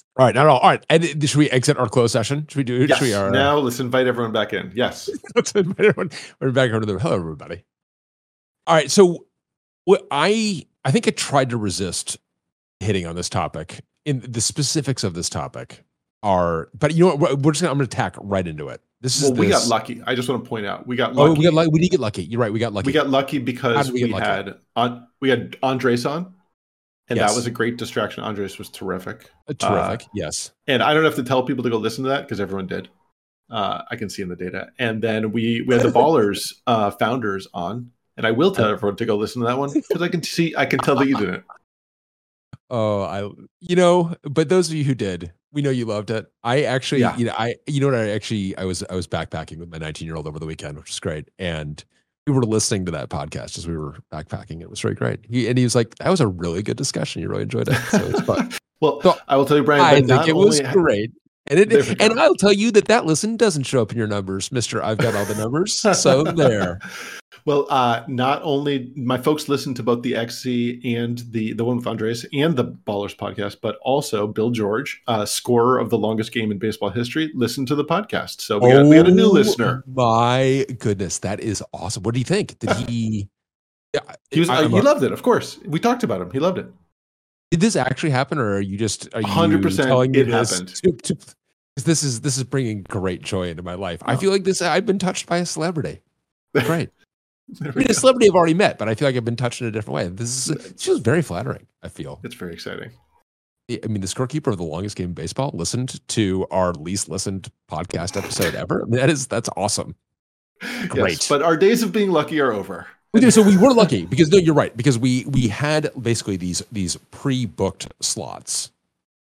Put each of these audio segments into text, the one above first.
All right, not at all. All right, and should we exit our closed session? Should we do? Yes. Should we, Now let's invite everyone back in. Yes. Let's invite everyone. We're back over to the hello, everybody. All right, so what I think I tried to resist hitting on this topic. In the specifics of this topic but you know what? I'm going to tack right into it. We got lucky. I just want to point out we got lucky. Oh, we did get lucky. You're right. We got lucky. We got lucky because we had Andres on. And that was a great distraction. Andres was terrific. Yes. And I don't have to tell people to go listen to that because everyone did. I can see in the data. And then we had the Ballers founders on. And I will tell everyone to go listen to that one because I can tell that you didn't. Oh, but those of you who did, we know you loved it. I actually, I was backpacking with my 19-year-old over the weekend, which was great. And we were listening to that podcast as we were backpacking. It was very great. He was like, that was a really good discussion. You really enjoyed it. So it was fun. I will tell you, Brian, I think it was great. And I'll tell you that listen doesn't show up in your numbers, Mr. I've got all the numbers. So there. Well, not only my folks listened to both the XZ and the one with Andres and the Ballers podcast, but also Bill George, scorer of the longest game in baseball history, listened to the podcast. So we got a new listener. My goodness, that is awesome. What do you think? Did he? He loved it. Of course, we talked about him. He loved it. Did this actually happen, or are you 100%? It happened. Because this is bringing great joy into my life. I feel like I've been touched by a celebrity. Great. A celebrity I've already met, but I feel like I've been touched in a different way. This was very flattering, I feel. It's very exciting. I mean, the scorekeeper of the longest game in baseball listened to our least listened podcast episode ever. I mean, that's awesome. Great. Yes, but our days of being lucky are over. So we were lucky because you're right, because we had basically these pre-booked slots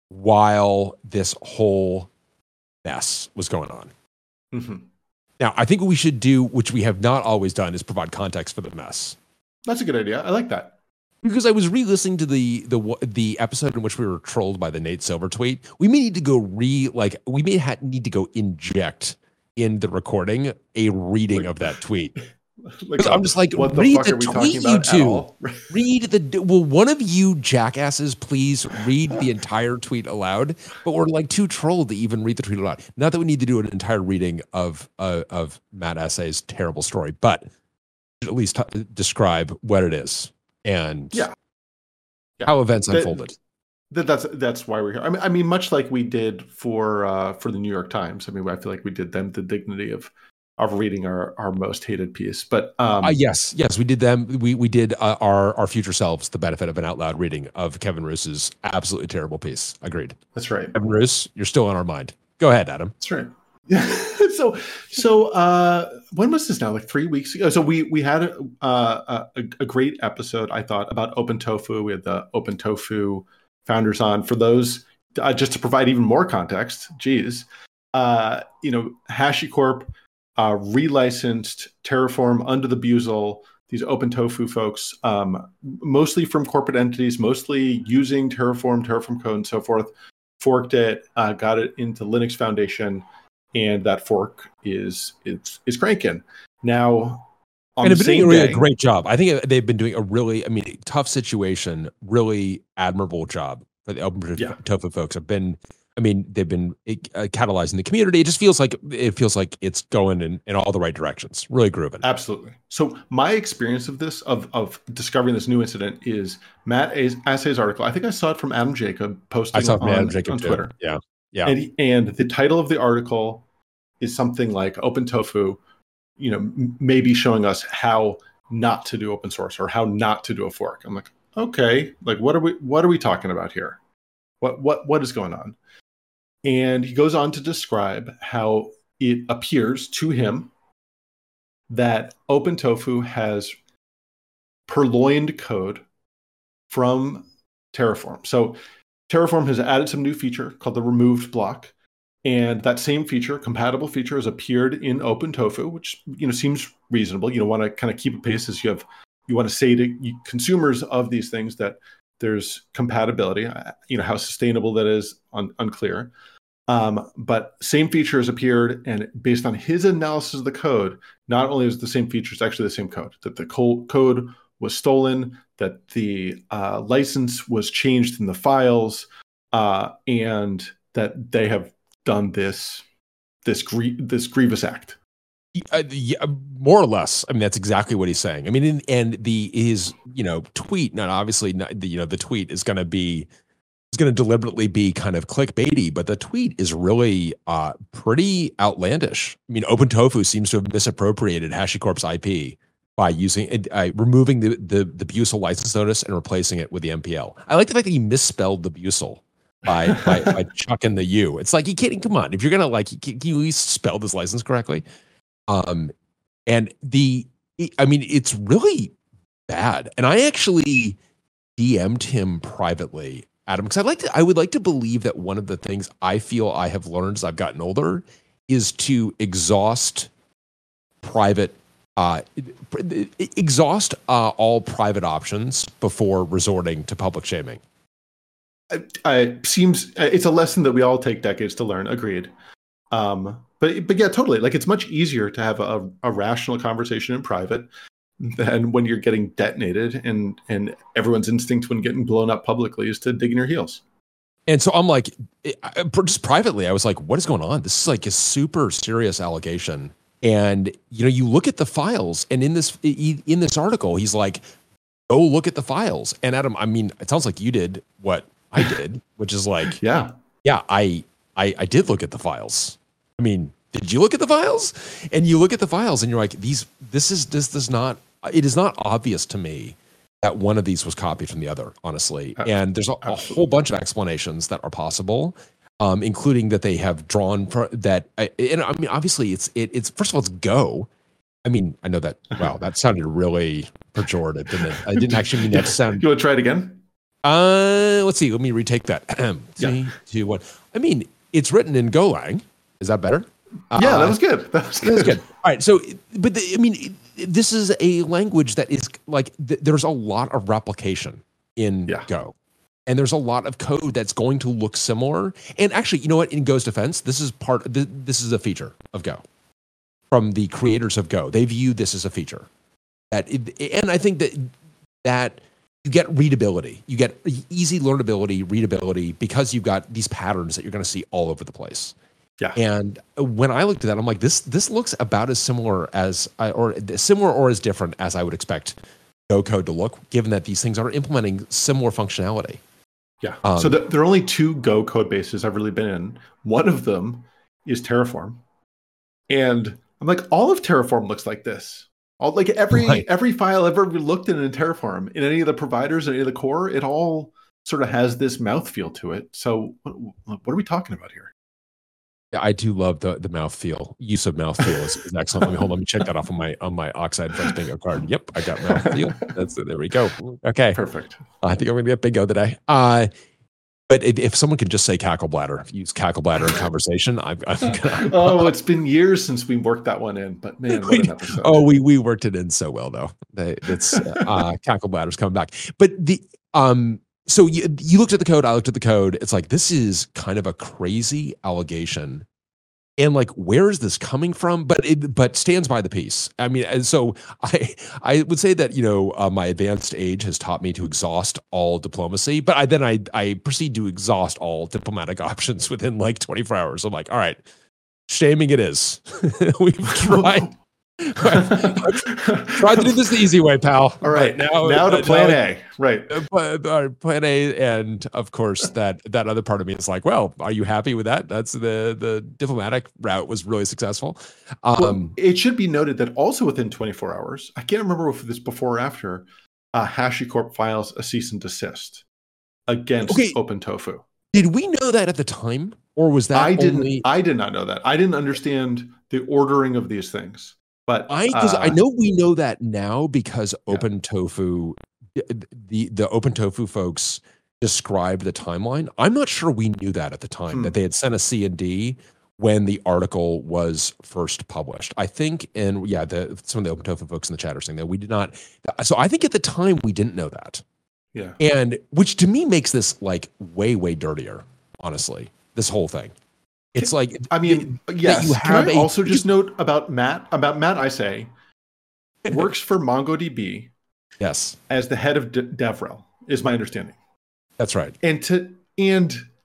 while this whole mess was going on. Mm-hmm. Now, I think what we should do, which we have not always done, is provide context for the mess. That's a good idea. I like that. Because I was re-listening to the episode in which we were trolled by the Nate Silver tweet. We may need to go need to go inject in the recording a reading of that tweet. I'm just like, what the read fuck the are we tweet, talking about you at all? Will one of you jackasses please read the entire tweet aloud? But we're like too trolled to even read the tweet aloud. Not that we need to do an entire reading of Matt Essay's terrible story, but at least describe what it is and how events unfolded. That's why we're here. I mean, much like we did for the New York Times. I mean, I feel like we did them the dignity of reading our most hated piece. But yes, we did them. We did our future selves the benefit of an out loud reading of Kevin Roose's absolutely terrible piece. Agreed. That's right. Kevin Roose, you're still on our mind. Go ahead, Adam. That's right. So when was this now? Like 3 weeks ago. So we had a great episode, I thought, about Open Tofu. We had the Open Tofu founders on. For those, just to provide even more context, HashiCorp relicensed Terraform under the Buzzel, these Open Tofu folks, mostly from corporate entities, mostly using Terraform code and so forth, forked it, got it into Linux Foundation, and that fork is cranking. Now, and they've been doing a really great job. I think they've been doing a really, tough situation, really admirable job for the Open Tofu folks. They've been catalyzing the community. It just feels like it's going in all the right directions. Really grooving. Absolutely. So my experience of this, of discovering this new incident, is Matt Assay's article. I think I saw it from Adam Jacob posting on Twitter. Yeah. And the title of the article is something like "Open Tofu," maybe showing us how not to do open source or how not to do a fork. I'm like, okay, like what are we talking about here? What is going on? And he goes on to describe how it appears to him that Open Tofu has purloined code from Terraform. So Terraform has added some new feature called the removed block. And that same feature, compatible feature, has appeared in Open Tofu, which seems reasonable. You want to kind of keep a pace as you want to say to consumers of these things that there's compatibility. How sustainable that is, unclear. But same feature has appeared, and based on his analysis of the code, not only is the same feature, it's actually the same code. That the code was stolen, that the license was changed in the files, and that they have done this grievous act. Yeah, more or less. I mean, that's exactly what he's saying. I mean, his tweet. Now, obviously, the tweet is going to deliberately be kind of clickbaity, but the tweet is really pretty outlandish. I mean, OpenTofu seems to have misappropriated HashiCorp's IP by removing the Bucel license notice and replacing it with the MPL. I like the fact that he misspelled the Bucel by chucking the U. It's like, you can't, come on, if you're gonna can you at least spell this license correctly? And it's really bad. And I actually DM'd him privately, Adam, because I would like to believe that one of the things I feel I have learned as I've gotten older is to exhaust all private options before resorting to public shaming. It's a lesson that we all take decades to learn. Agreed. But yeah, totally. Like, it's much easier to have a rational conversation in private than when you're getting detonated, and everyone's instinct when getting blown up publicly is to dig in your heels. And so I'm like, just privately, I was like, what is going on? This is like a super serious allegation. And, you look at the files, and in this article, he's like, go look at the files. And Adam, I mean, it sounds like you did what I did, which is like, yeah, I did look at the files. I mean, did you look at the files? And you look at the files and you're like, it is not obvious to me that one of these was copied from the other, honestly. And there's a whole bunch of explanations that are possible, including that they have drawn that. And I mean, obviously it's first of all, it's Go. I mean, I know that, wow, that sounded really pejorative, didn't it? I didn't actually mean that to sound. You want to try it again? Let's see. Let me retake that. 3, 2, 1. I mean, it's written in Golang. Is that better? Yeah, that was good. That was good. All right. So, but this is a language that is like, there's a lot of replication in Go. And there's a lot of code that's going to look similar. And actually, you know what? In Go's defense, this is a feature of Go. From the creators of Go, they view this as a feature. And I think that you get readability. You get easy learnability, readability, because you've got these patterns that you're going to see all over the place. Yeah. And when I looked at that, I'm like, this looks about as similar or as different as I would expect Go code to look, given that these things are implementing similar functionality. Yeah. So there are only 2 Go code bases I've really been in. One of them is Terraform, and I'm like, all of Terraform looks like this. Every file I've ever looked in Terraform, in any of the providers, any of the core, it all sort of has this mouthfeel to it. So what are we talking about here? Yeah, I do love the mouthfeel. Use of mouthfeel is excellent. Let me check that off on my Oxide Friends bingo card. Yep, I got mouthfeel. There we go. Okay, perfect. I think I'm going to get bingo today. But if someone could just say cackle bladder, use cackle bladder in conversation, I'm gonna. Oh, it's been years since we worked that one in, but man, what an episode! Oh, we worked it in so well though. It's cackle bladder's coming back. But so you looked at the code, I looked at the code. It's like, this is kind of a crazy allegation, and like, where is this coming from? But stands by the piece. I mean, and so I would say that my advanced age has taught me to exhaust all diplomacy, but I proceed to exhaust all diplomatic options within like 24 hours. I'm like, all right, shaming it is. We've tried. Tried to do this the easy way, pal. All right, now to plan A. Right. Plan A, and of course that other part of me is like, well, are you happy with that? That's the diplomatic route was really successful. It should be noted that also within 24 hours, I can't remember if this before or after, HashiCorp files a cease and desist against OpenTofu. Did we know that at the time, or was that I did not know that. I didn't understand the ordering of these things. But I know we know that now because OpenTofu, the OpenTofu folks described the timeline. I'm not sure we knew that at the time, that they had sent a C&D when the article was first published. I think, and some of the OpenTofu folks in the chat are saying that we did not. So I think at the time we didn't know that. Yeah. And which to me makes this like way, way dirtier, honestly, this whole thing. It's like, I mean, yes. Can I also just note about Matt? I say works for MongoDB. Yes, as the head of DevRel is my understanding. That's right. And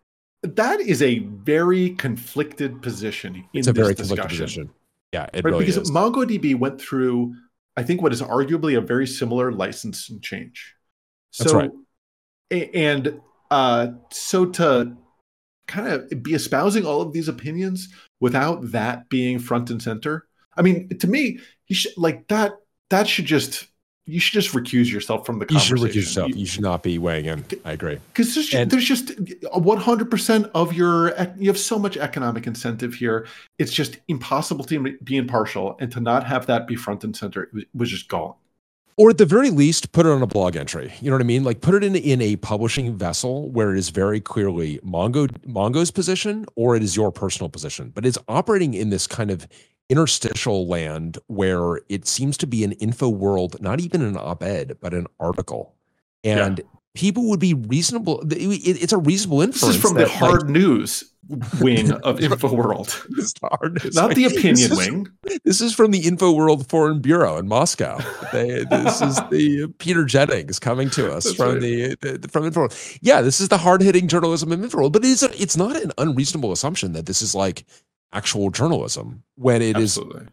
that is a very conflicted position in It's a this very conflicted discussion. position. Yeah, it Right? really Because is. MongoDB went through, I think, what is arguably a very similar license and change. That's right. And so to kind of be espousing all of these opinions without that being front and center, I mean, to me, you should like that. That should just you should just recuse yourself from the You should conversation. recuse yourself. You should not be weighing in. I agree. Because there's just 100% of you have so much economic incentive here. It's just impossible to be impartial, and to not have that be front and center was just gone. Or at the very least, put it on a blog entry. You know what I mean? Like put it in a publishing vessel where it is very clearly Mongo's position, or it is your personal position. But it's operating in this kind of interstitial land where it seems to be an info world, not even an op-ed, but an article. And people would be reasonable. It's a reasonable inference. This is from the hard news wing of InfoWorld. Not the opinion wing. This is from the InfoWorld Foreign Bureau in Moscow. This is the Peter Jennings coming to us from InfoWorld. Yeah, this is the hard-hitting journalism of InfoWorld. But it's not an unreasonable assumption that this is like actual journalism when it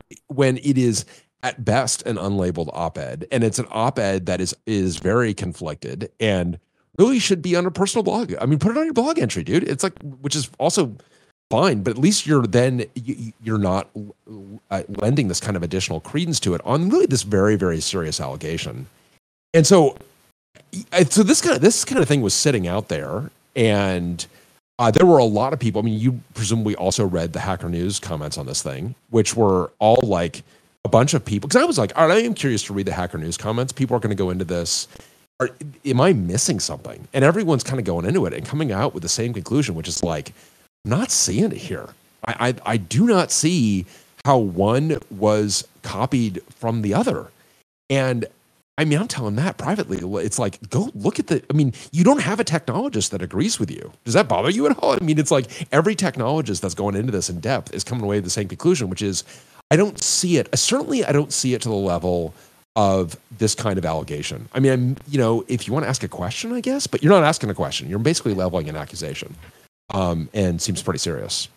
is at best an unlabeled op-ed, and it's an op-ed that is very conflicted and really should be on a personal blog. I mean, put it on your blog entry, dude. It's like, which is also fine, but at least you're not lending this kind of additional credence to it on really this very, very serious allegation. And so this kind of thing was sitting out there, and there were a lot of people. I mean, you presumably also read the Hacker News comments on this thing, which were all like a bunch of people. Because I was like, all right, I am curious to read the Hacker News comments. People are going to go into this. Am I missing something? And everyone's kind of going into it and coming out with the same conclusion, which is like, I'm not seeing it here. I do not see how one was copied from the other. And I mean, I'm telling Matt privately, it's like, go look at you don't have a technologist that agrees with you. Does that bother you at all? I mean, it's like every technologist that's going into this in depth is coming away with the same conclusion, which is, I don't see it. Certainly, I don't see it to the level of this kind of allegation. I mean, if you want to ask a question, I guess, but you're not asking a question. You're basically leveling an accusation, and seems pretty serious.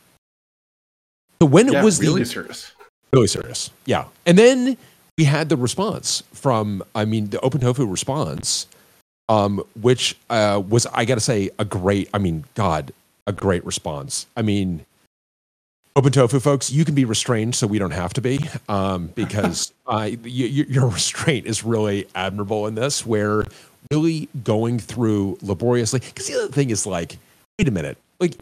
So when it was really serious. Really serious. Yeah. And then we had the response from, the OpenTofu response, which was, I got to say, a great response. I mean, OpenTofu folks, you can be restrained so we don't have to be, because your restraint is really admirable in this, where really going through laboriously. Because the other thing is like, wait a minute, like,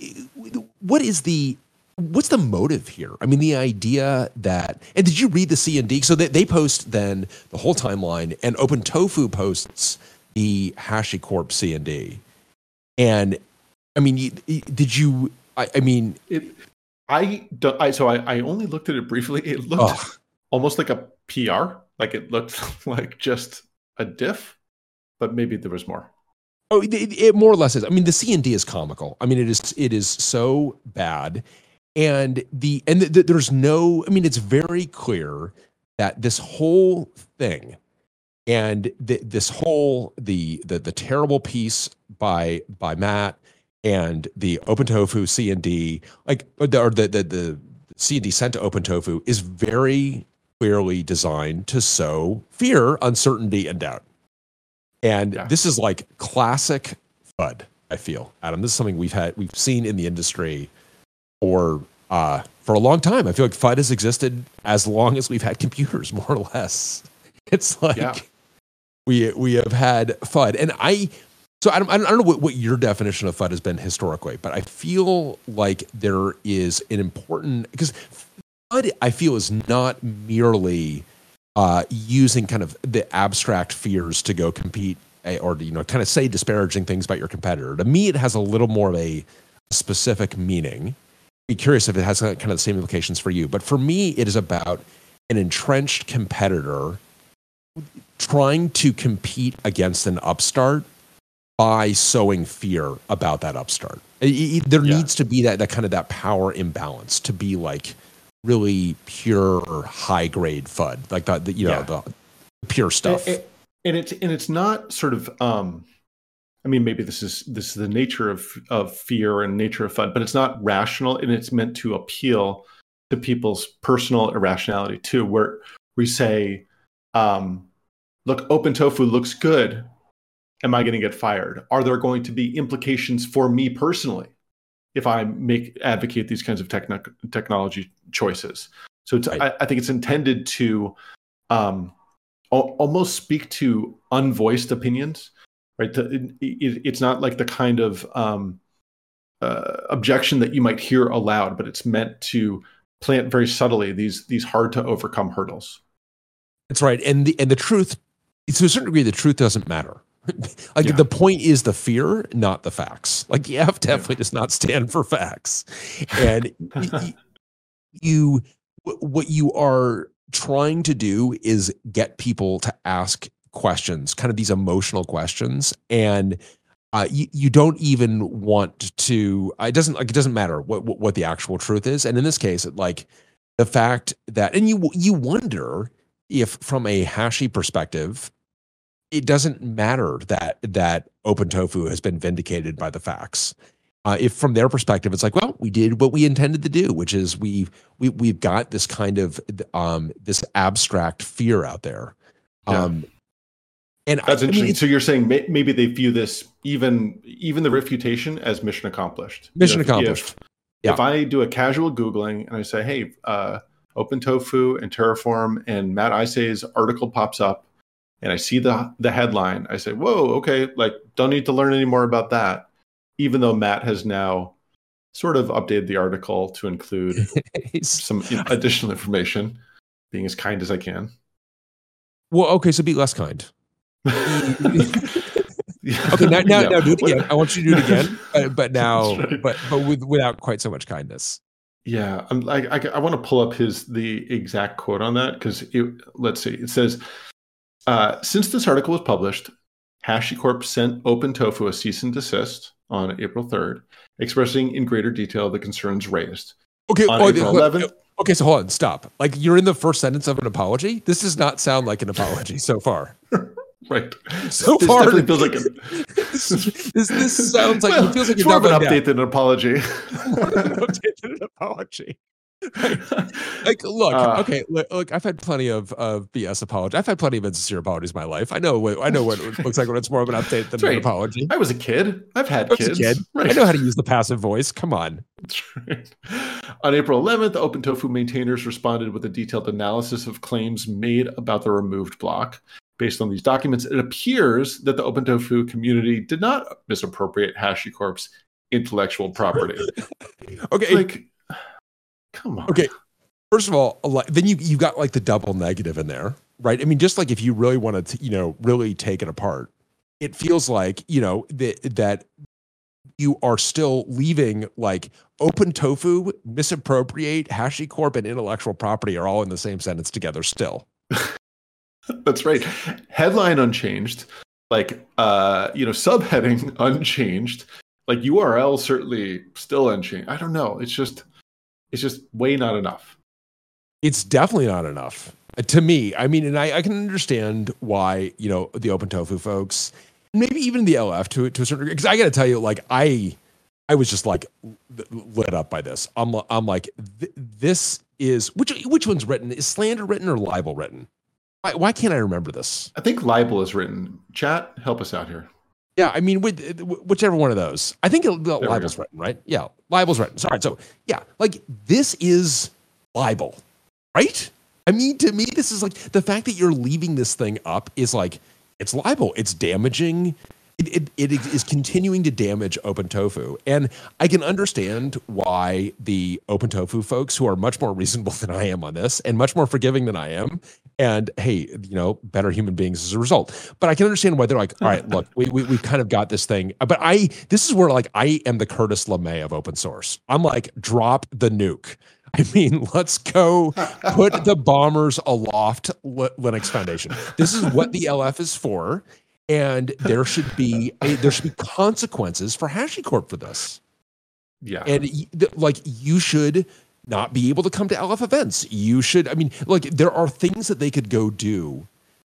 what's the motive here? I mean, the idea that, and did you read the C&D? So they post then the whole timeline, and OpenTofu posts the HashiCorp C&D. And I mean, did you? I mean, I only looked at it briefly. It looked almost like a PR. Like it looked like just a diff, but maybe there was more. Oh, it more or less is. I mean, the C&D is comical. I mean, it is so bad. And there's no, I mean, it's very clear that this whole thing and this whole, the terrible piece by Matt and the OpenTofu C&D, the C&D sent to OpenTofu is very clearly designed to sow fear, uncertainty, and doubt. And this is like classic FUD, I feel, Adam. This is something we've seen in the industry for a long time. I feel like FUD has existed as long as we've had computers, more or less. It's like we have had FUD, and I don't know what your definition of FUD has been historically, but I feel like there is an important, because FUD I feel is not merely using kind of the abstract fears to go compete or kind of say disparaging things about your competitor. To me, it has a little more of a specific meaning. Be curious if it has kind of the same implications for you. But for me, it is about an entrenched competitor trying to compete against an upstart by sowing fear about that upstart. There needs to be that kind of that power imbalance to be like really pure high grade FUD, like the pure stuff. And it's not sort of I mean, maybe this is the nature of fear and nature of fun, but it's not rational, and it's meant to appeal to people's personal irrationality too. Where we say, "Look, open tofu looks good. Am I going to get fired? Are there going to be implications for me personally if I advocate these kinds of technology choices?" So Right. I think it's intended to almost speak to unvoiced opinions, right? It's not like the kind of objection that you might hear aloud, but it's meant to plant very subtly these hard to overcome hurdles. That's right. And the truth, to a certain degree, the truth doesn't matter. Like Yeah. the point is the fear, not the facts. Like the F definitely does not stand for facts. And what you are trying to do is get people to ask questions, kind of these emotional questions. And you don't even want to, it doesn't matter what the actual truth is. And in this case, like the fact that, and you wonder if from a Hashi perspective, it doesn't matter that Open Tofu has been vindicated by the facts. If from their perspective, it's like, well, we did what we intended to do, which is we've got this kind of this abstract fear out there. Yeah. And that's interesting. I mean, so you're saying maybe they view this even the refutation as mission accomplished. Mission accomplished. If I do a casual Googling and I say, hey, Open Tofu and Terraform and Matt Isay's article pops up and I see the headline, I say, whoa, okay, like don't need to learn any more about that. Even though Matt has now sort of updated the article to include some additional information, being as kind as I can. Well, okay, so be less kind. Okay, now do it again. I want you to do it again, but now, right. but without quite so much kindness. Yeah, I want to pull up the exact quote on that because let's see. It says, since this article was published, HashiCorp sent Open Tofu a cease and desist on April 3rd, expressing in greater detail the concerns raised. Okay, on April 11th. Okay, so hold on, stop. Like you're in the first sentence of an apology. This does not sound like an apology so far. Right. So this far, definitely feels like this sounds like it feels like it's more of an update than an apology. More of an update than an apology. Right. Like, look, okay, look. I've had plenty of BS apologies. I've had plenty of insincere apologies in my life. I know what it looks like when it's more of an update than an apology. I was a kid. I've had kids. Right. I know how to use the passive voice. Come on. That's right. On April 11th, the Open Tofu maintainers responded with a detailed analysis of claims made about the removed block. Based on these documents, it appears that the Open Tofu community did not misappropriate HashiCorp's intellectual property. Okay. Like, come on. Okay. First of all, then you got like the double negative in there, right? I mean, just like if you really wanted to, really take it apart, it feels like, that you are still leaving like Open Tofu, misappropriate, HashiCorp, and intellectual property are all in the same sentence together still. That's right. Headline unchanged, like subheading unchanged, like URL certainly still unchanged. I don't know. It's just way not enough. It's definitely not enough to me. I mean, and I can understand why the Open Tofu folks, maybe even the LF to a certain degree, because I got to tell you, like I was just like lit up by this. I'm like this is which one's written? Is slander written or libel written? Why can't I remember this? I think libel is written. Chat, help us out here. Yeah, I mean, with whichever one of those. I think libel's written, right? Yeah, libel's written. Sorry. So, yeah, like this is libel, right? I mean, to me, this is like the fact that you're leaving this thing up is like, it's libel. It's damaging. It is continuing to damage Open Tofu. And I can understand why the Open Tofu folks, who are much more reasonable than I am on this and much more forgiving than I am, and hey, better human beings as a result. But I can understand why they're like, all right, look, we've kind of got this thing. But this is where like I am the Curtis LeMay of open source. I'm like, drop the nuke. I mean, let's go put the bombers aloft Linux Foundation. This is what the LF is for. And there should be consequences for HashiCorp for this. Yeah. And like you should not be able to come to LF events. You should, I mean, like there are things that they could go do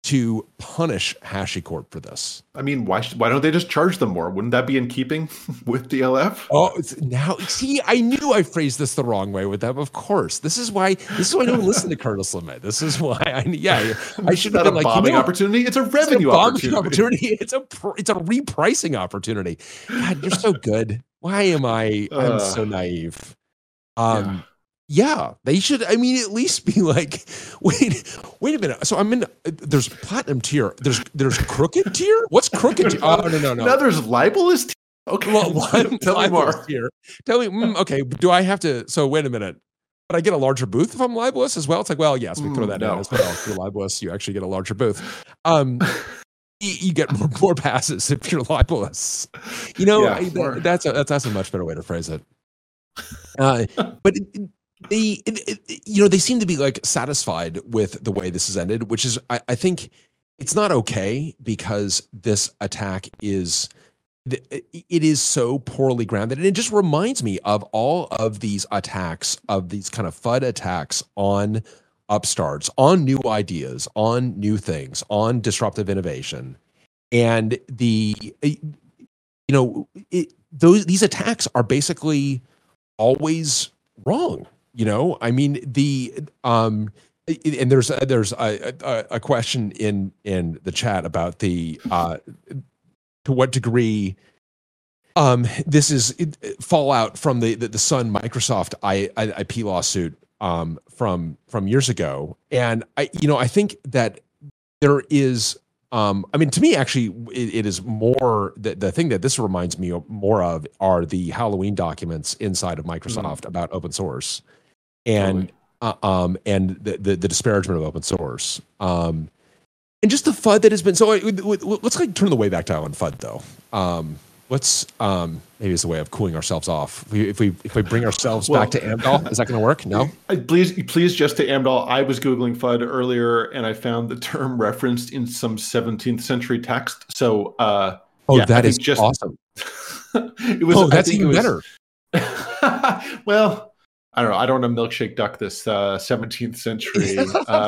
to punish HashiCorp for this. I mean, why don't they just charge them more? Wouldn't that be in keeping with DLF? Oh, now see, I knew I phrased this the wrong way with them. Of course, this is why I don't listen to Curtis LeMay. This is why I should have been like, bombing opportunity. It's a revenue opportunity. It's a repricing opportunity. God, you're so good. Why am I? I'm so naive. Yeah, they should. I mean, at least be like, wait a minute. So there's platinum tier. There's crooked tier. What's crooked tier? Oh no. Now there's libelous tier. Okay, tell me more. Tier. Tell me. Okay, do I have to? So wait a minute. But I get a larger booth if I'm libelous as well. It's like, well, yes, we throw that in as well. If you're libelous, you actually get a larger booth. You get more passes if you're libelous. That's a much better way to phrase it. But. They seem to be like satisfied with the way this has ended, which is, I think it's not okay because this attack is so poorly grounded. And it just reminds me of all of these attacks, of these kind of FUD attacks on upstarts, on new ideas, on new things, on disruptive innovation. And these attacks are basically always wrong. I mean, and there's a question in the chat about to what degree this is fallout from the Sun Microsoft IP lawsuit from years ago, and I think that there is. I mean, to me, actually, it is more the thing that this reminds me more of are the Halloween documents inside of Microsoft about open source. And the disparagement of open source, and just the FUD that has been. So let's turn the way back down on FUD though. Let's maybe it's a way of cooling ourselves off. If we bring ourselves back to Amdahl, is that going to work? No. Please, just to Amdahl. I was googling FUD earlier, and I found the term referenced in some 17th century text. So that is just awesome. It was. That's even better. Well. I don't know. I don't want to milkshake duck this 17th century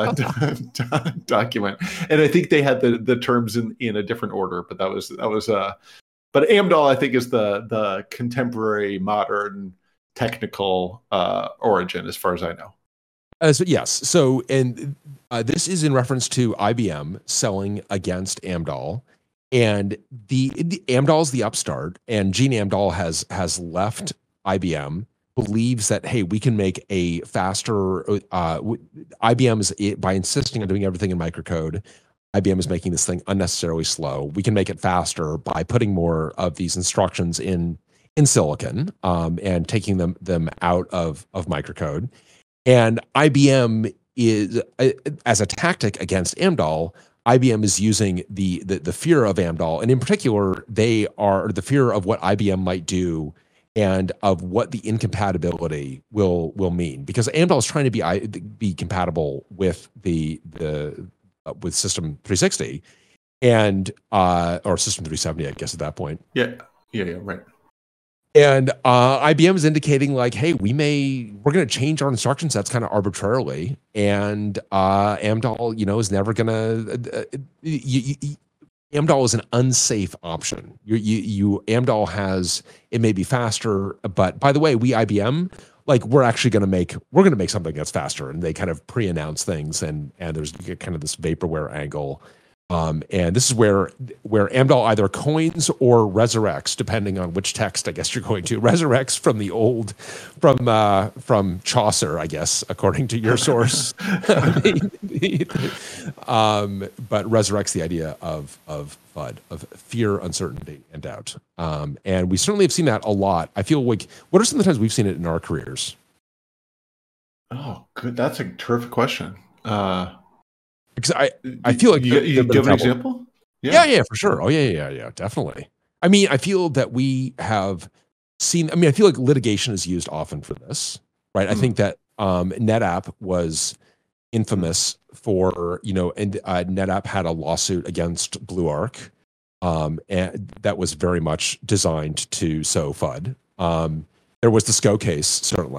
document, and I think they had the terms in a different order. But that was. But Amdahl, I think, is the contemporary, modern, technical origin, as far as I know. Yes. So, and this is in reference to IBM selling against Amdahl, and the Amdahl is the upstart, and Gene Amdahl has left IBM. Believes that, hey, we can make a faster IBM is by insisting on doing everything in microcode. IBM is making this thing unnecessarily slow. We can make it faster by putting more of these instructions in silicon and taking them out of microcode. And IBM is, as a tactic against Amdahl, IBM is using the fear of Amdahl, and in particular, they are the fear of what IBM might do and of what the incompatibility will mean, because Amdahl is trying to be compatible with with System 360 and or System 370, I guess at that point. Yeah, right. And IBM is indicating like, hey, we're going to change our instruction sets kind of arbitrarily, and Amdahl, is never going to. Amdahl is an unsafe option. Amdahl has, it may be faster, but by the way, we IBM, like we're going to make something that's faster, and they kind of pre-announce things, and there's kind of this vaporware angle, and this is where Amdahl either coins or resurrects, depending on which text I guess you're going to. Resurrects from the old, from Chaucer, I guess, according to your source, but resurrects the idea of FUD, of fear, uncertainty, and doubt. And we certainly have seen that a lot. I feel like, what are some of the times we've seen it in our careers? Oh, good. That's a terrific question. Because I feel like you give an example? Yeah, for sure. Oh yeah, definitely. I mean, I feel that we have seen. I mean, I feel like litigation is used often for this, right? I think that NetApp was infamous for, and NetApp had a lawsuit against BlueArc, and that was very much designed to sow FUD. There was the SCO case, certainly.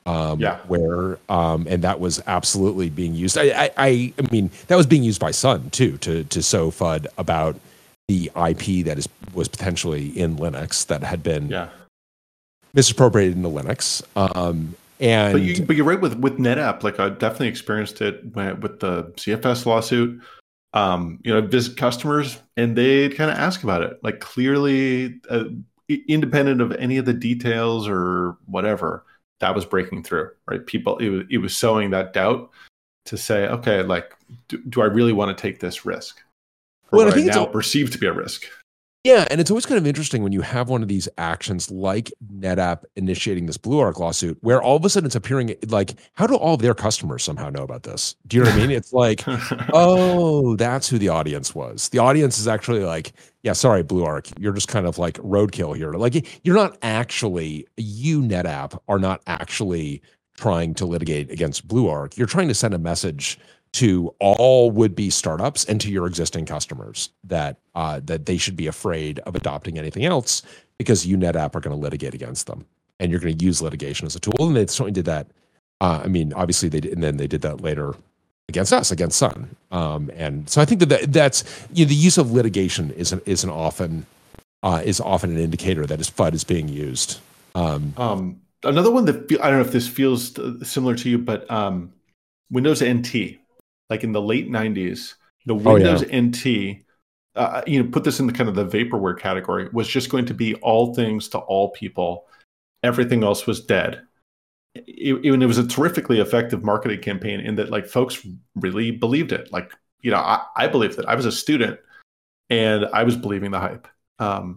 where and that was absolutely being used. I mean, that was being used by Sun too to sow FUD about the IP that was potentially in Linux that had been misappropriated into Linux. And but you're right with NetApp. Like I definitely experienced it with the CFS lawsuit. Visit customers and they'd kind of ask about it, like clearly, independent of any of the details or whatever. That was breaking through, right? People, it was sowing that doubt to say, okay, like, do I really want to take this risk? Or what I now perceive to be a risk. Yeah, and it's always kind of interesting when you have one of these actions like NetApp initiating this BlueArc lawsuit, where all of a sudden it's appearing like, how do all of their customers somehow know about this? Do you know what I mean? It's like, oh, that's who the audience was. The audience is actually like, yeah, sorry, BlueArc, you're just kind of like roadkill here. Like, you're not actually, you NetApp are not actually trying to litigate against BlueArc. You're trying to send a message to all would-be startups and to your existing customers that they should be afraid of adopting anything else because you NetApp are going to litigate against them, and you're going to use litigation as a tool. And they certainly did that. I mean, obviously they did, and then they did that later against us, against Sun. And so I think that's the use of litigation is often an indicator that FUD is being used. Another one that I don't know if this feels similar to you, but Windows NT. Like in the late 90s, the Windows NT, put this in the kind of the vaporware category, was just going to be all things to all people. Everything else was dead. It was a terrifically effective marketing campaign in that, like, folks really believed it. Like, I believed it. I was a student and I was believing the hype. And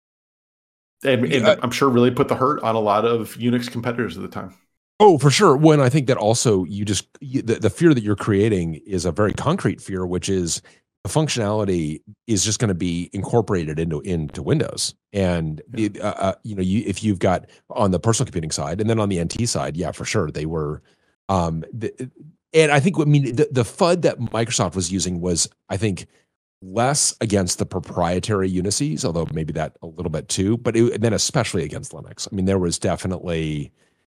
I'm sure really put the hurt on a lot of Unix competitors at the time. Oh, for sure. When I think that also the fear that you're creating is a very concrete fear, which is the functionality is just going to be incorporated into Windows. And if you've got on the personal computing side and then on the NT side, yeah, for sure they were. And I think the FUD that Microsoft was using was, I think, less against the proprietary Unisys, although maybe that a little bit too, but then especially against Linux. I mean, there was definitely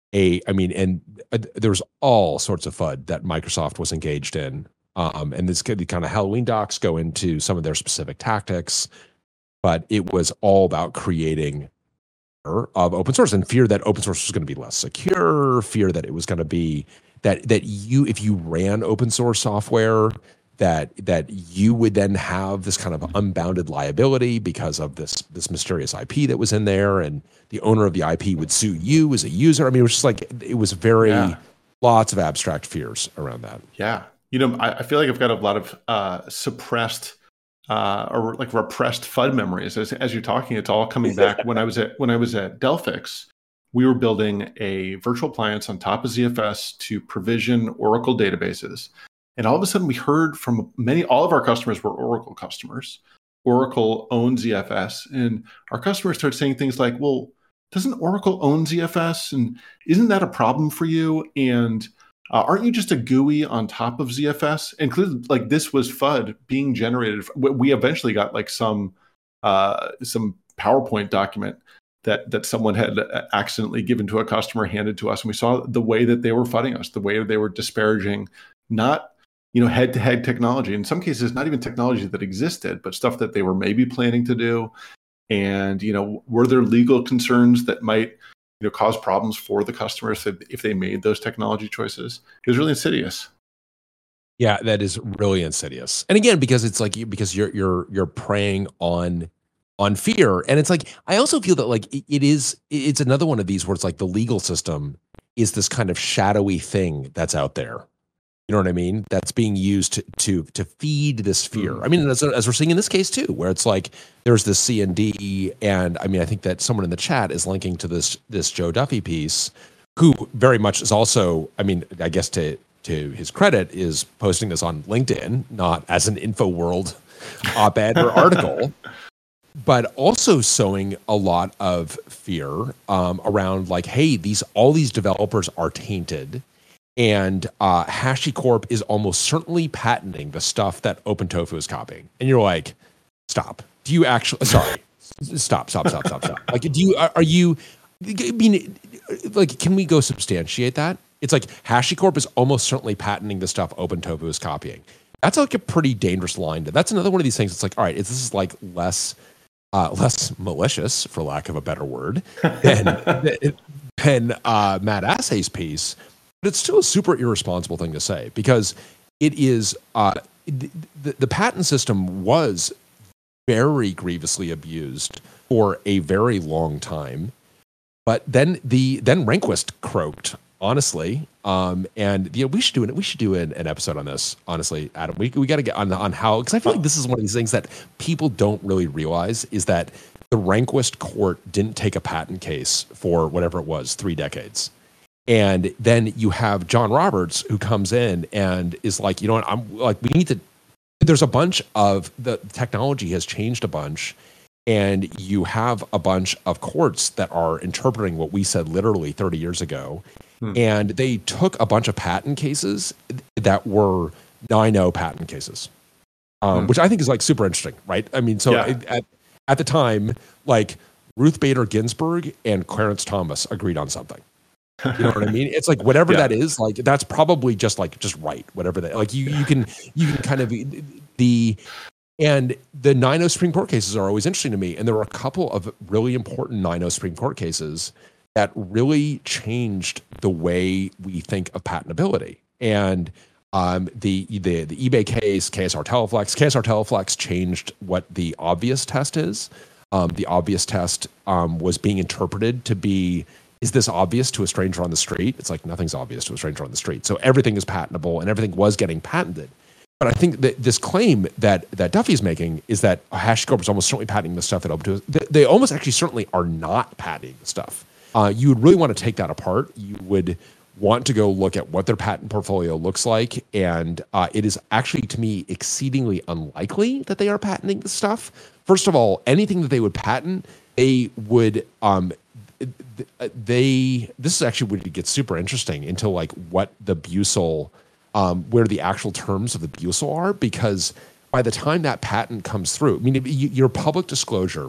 there's all sorts of FUD that Microsoft was engaged in. And this kind of Halloween docs go into some of their specific tactics, but it was all about creating of open source and fear that open source was going to be less secure, fear that it was going to be that if you ran open source software, that you would then have this kind of unbounded liability because of this mysterious IP that was in there, and the owner of the IP would sue you as a user. I mean, it was just like, it was lots of abstract fears around that. Yeah. I feel like I've got a lot of suppressed or like repressed FUD memories. As you're talking, it's all coming back. When I was at Delphix, we were building a virtual appliance on top of ZFS to provision Oracle databases. And all of a sudden we heard from all of our customers were Oracle customers. Oracle owns ZFS. And our customers started saying things like, well, doesn't Oracle own ZFS? And isn't that a problem for you? And aren't you just a GUI on top of ZFS? Included, like, this was FUD being generated. We eventually got like some PowerPoint document that someone had accidentally given to a customer, handed to us. And we saw the way that they were FUDding us, the way that they were disparaging, not head-to-head technology. In some cases, not even technology that existed, but stuff that they were maybe planning to do. And, were there legal concerns that might, cause problems for the customers if they made those technology choices? It was really insidious. Yeah, that is really insidious. And again, because it's like, because you're preying on fear. And it's like, I also feel that like it's another one of these where it's like the legal system is this kind of shadowy thing that's out there. You know what I mean? That's being used to feed this fear. I mean, as we're seeing in this case too, where it's like there's this C&D, and I mean, I think that someone in the chat is linking to this Joe Duffy piece, who very much is also, I mean, I guess to his credit, is posting this on LinkedIn, not as an InfoWorld op-ed or article, but also sowing a lot of fear around like, hey, all these developers are tainted. And HashiCorp is almost certainly patenting the stuff that OpenTofu is copying. And you're like, stop. Do you actually, sorry, stop. Like, I mean, like, can we go substantiate that? It's like HashiCorp is almost certainly patenting the stuff OpenTofu is copying. That's like a pretty dangerous line. That's another one of these things. It's like, all right, this is like less malicious, for lack of a better word, than Matt Assay's piece, but it's still a super irresponsible thing to say, because it is the patent system was very grievously abused for a very long time. But then Rehnquist croaked, honestly, and we should do an episode on this. Honestly, Adam, we got to get on how, because I feel like this is one of these things that people don't really realize, is that the Rehnquist court didn't take a patent case for whatever it was, 3 decades, and then you have John Roberts who comes in and is like, you know what, I'm like, we need to. There's a bunch of the technology has changed a bunch. And you have a bunch of courts that are interpreting what we said literally 30 years ago. And they took a bunch of patent cases that were 9-0 patent cases, which I think is like super interesting, right? I mean, so at the time, like Ruth Bader Ginsburg and Clarence Thomas agreed on something. You know what I mean? It's like whatever that is, like that's probably just right, whatever that, like you can kind of And the 9-0 Supreme Court cases are always interesting to me. And there were a couple of really important 9-0 Supreme Court cases that really changed the way we think of patentability. And the eBay case, KSR Teleflex changed what the obvious test is. The obvious test was being interpreted to be, is this obvious to a stranger on the street? It's like nothing's obvious to a stranger on the street. So everything is patentable and everything was getting patented. But I think that this claim that Duffy is making is that HashiCorp is almost certainly patenting the stuff that OpenTofu. They almost actually certainly are not patenting the stuff. You would really want to take that apart. You would want to go look at what their patent portfolio looks like, and it is actually, to me, exceedingly unlikely that they are patenting the stuff. First of all, anything that they would patent, they would. This is actually where it gets super interesting into like what the Busel. Where the actual terms of the Busel are, because by the time that patent comes through, I mean, your public disclosure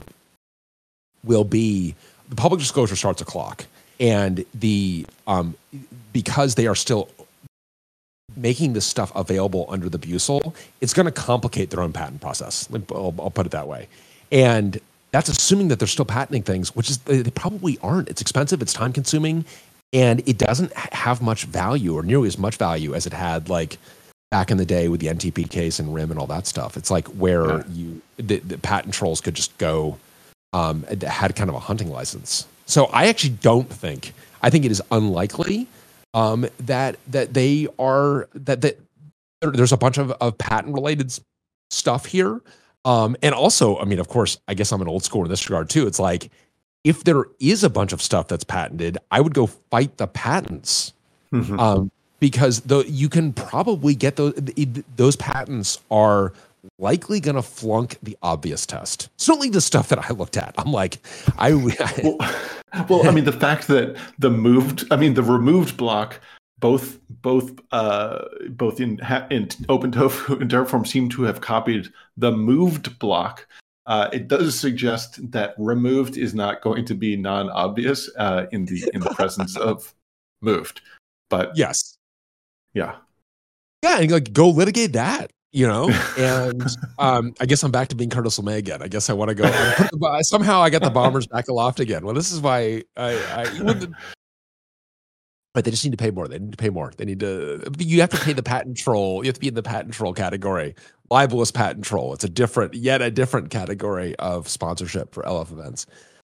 starts a clock, and because they are still making this stuff available under the Busel, it's going to complicate their own patent process. I'll put it that way, and that's assuming that they're still patenting things, which is they probably aren't. It's expensive, it's time consuming. And it doesn't have much value, or nearly as much value as it had like back in the day with the NTP case and RIM and all that stuff. It's like where the patent trolls could just go, had kind of a hunting license. So I actually don't think, I think it is unlikely that they are, that there's a bunch of patent related stuff here. And also, I mean, of course, I guess I'm an old school in this regard too. It's like, if there is a bunch of stuff that's patented, I would go fight the patents, because you can probably get those patents are likely going to flunk the obvious test. Certainly the stuff that I looked at, I'm like, well, I mean, the fact that the removed block, both in OpenTofu and Terraform seem to have copied the moved block. It does suggest that removed is not going to be non-obvious in the presence of moved. But yes, yeah, and like go litigate that, you know. And I guess I'm back to being Curtis LeMay again. I guess I want to go. Somehow I got the Bombers back aloft again. Well, this is why but they just need to pay more. They need to pay more. They need to. You have to pay the patent troll. You have to be in the patent troll category. Libelous patent troll. It's a different category of sponsorship for LF events.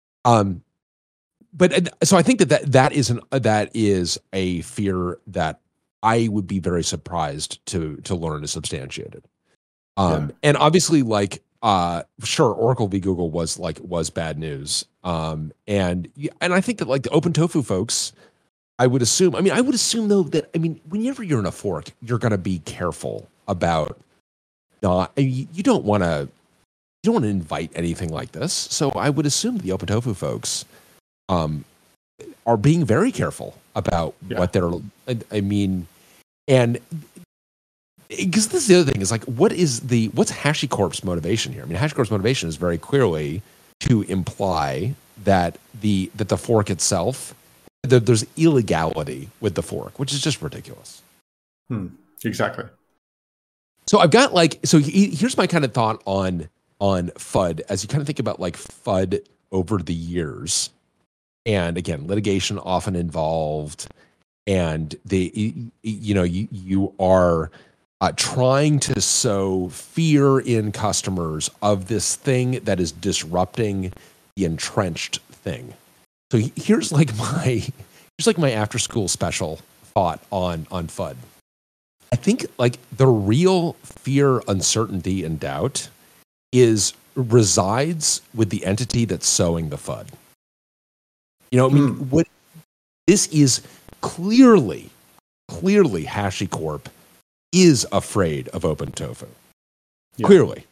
But so I think that is a fear that I would be very surprised to learn is substantiated. And obviously, like, sure, Oracle v. Google was bad news. And I think that like the OpenTofu folks, I would assume though that, I mean, whenever you're in a fork, you're going to be careful about you don't want to invite anything like this. So I would assume the OpenTofu folks are being very careful about what they're, I mean, and because this is the other thing is like, what's HashiCorp's motivation here? I mean, HashiCorp's motivation is very clearly to imply that the fork itself, there's illegality with the fork, which is just ridiculous. Exactly. So I've got here's my kind of thought on FUD as you kind of think about like FUD over the years, and again, litigation often involved, and you are trying to sow fear in customers of this thing that is disrupting the entrenched thing. So here's my after school special thought on FUD. I think like the real fear, uncertainty, and doubt resides with the entity that's sowing the FUD. What this is clearly HashiCorp is afraid of OpenTofu. Yeah. Clearly.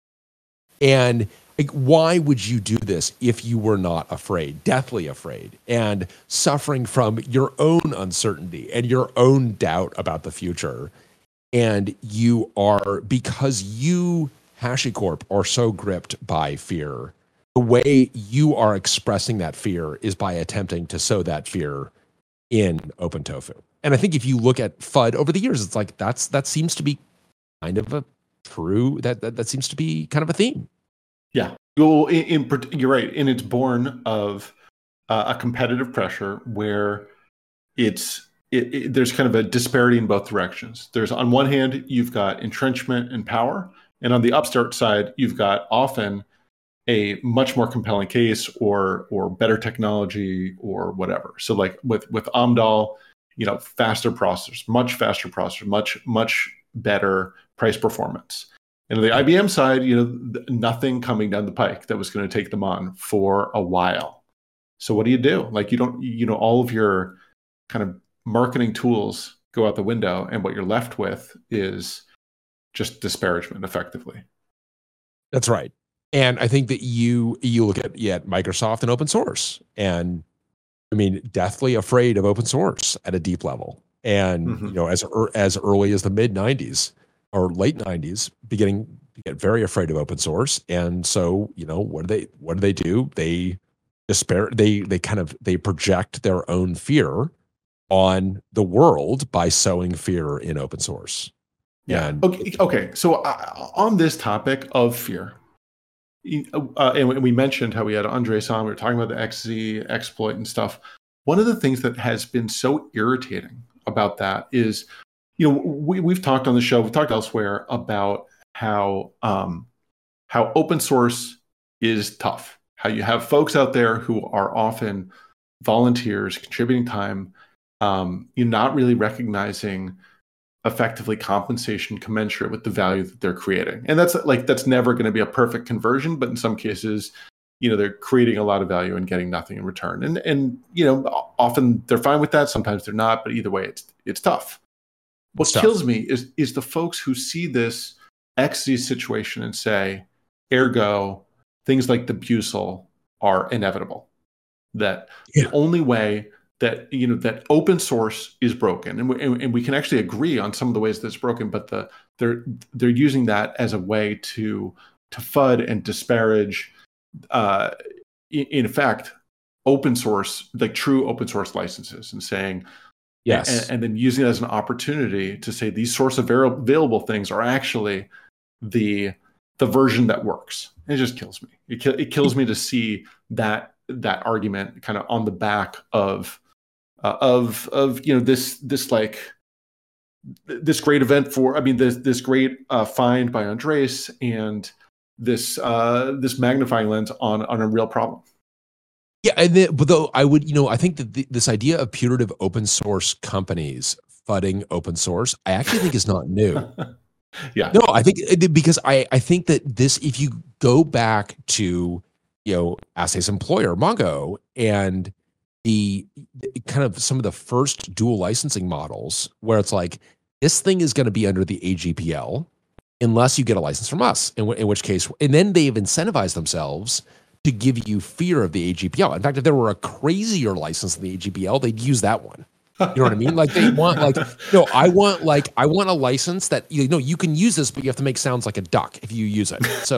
And like, why would you do this if you were not afraid, deathly afraid, and suffering from your own uncertainty and your own doubt about the future? And you are, because you, HashiCorp, are so gripped by fear, the way you are expressing that fear is by attempting to sow that fear in OpenTofu. And I think if you look at FUD over the years, it's like that seems to be kind of that seems to be kind of a theme. Yeah, well, you're right, and it's born of a competitive pressure where there's kind of a disparity in both directions. There's, on one hand, you've got entrenchment and power, and on the upstart side, you've got often a much more compelling case or better technology or whatever. So like with Amdahl, faster processors, much better price performance. And on the IBM side, nothing coming down the pike that was going to take them on for a while. So what do you do? Like, you don't, all of your kind of marketing tools go out the window, and what you're left with is just disparagement, effectively. That's right. And I think that you look at Microsoft and open source, and I mean, deathly afraid of open source at a deep level. And as early as the mid 90s or late 90s, beginning to get very afraid of open source. And so, what do they do? They despair. They project their own fear on the world by sowing fear in open source. Yeah. Okay. So on this topic of fear, and we mentioned how we had Andres on, we were talking about the XZ exploit and stuff. One of the things that has been so irritating about that is, we've talked on the show, we've talked elsewhere about how open source is tough, how you have folks out there who are often volunteers contributing time, you're not really recognizing effectively compensation commensurate with the value that they're creating. And that's never going to be a perfect conversion, but in some cases, they're creating a lot of value and getting nothing in return. And often they're fine with that. Sometimes they're not, but either way, it's tough. What kills me is the folks who see this XZ situation and say, ergo, things like the Busel are inevitable. That the only way that that open source is broken, and we can actually agree on some of the ways that it's broken, but they're using that as a way to FUD and disparage, in fact, open source, like true open source licenses, and saying yes, and then using it as an opportunity to say these source available things are actually the version that works. It just kills me. It kills me to see that argument kind of on the back of this great event this great find by Andres, and this magnifying lens on a real problem. Yeah, but though I would, I think that this idea of putative open source companies fudding open source, I actually think is not new. Yeah. No, I think because I think that this, if you go back to, Assay's employer, Mongo, and the kind of some of the first dual licensing models where it's like, this thing is going to be under the AGPL unless you get a license from us, in which case, and then they've incentivized themselves to give you fear of the AGPL. In fact, if there were a crazier license in the AGPL, they'd use that one. You know what I mean? Like they want, I want a license that, you can use this, but you have to make sounds like a duck if you use it. So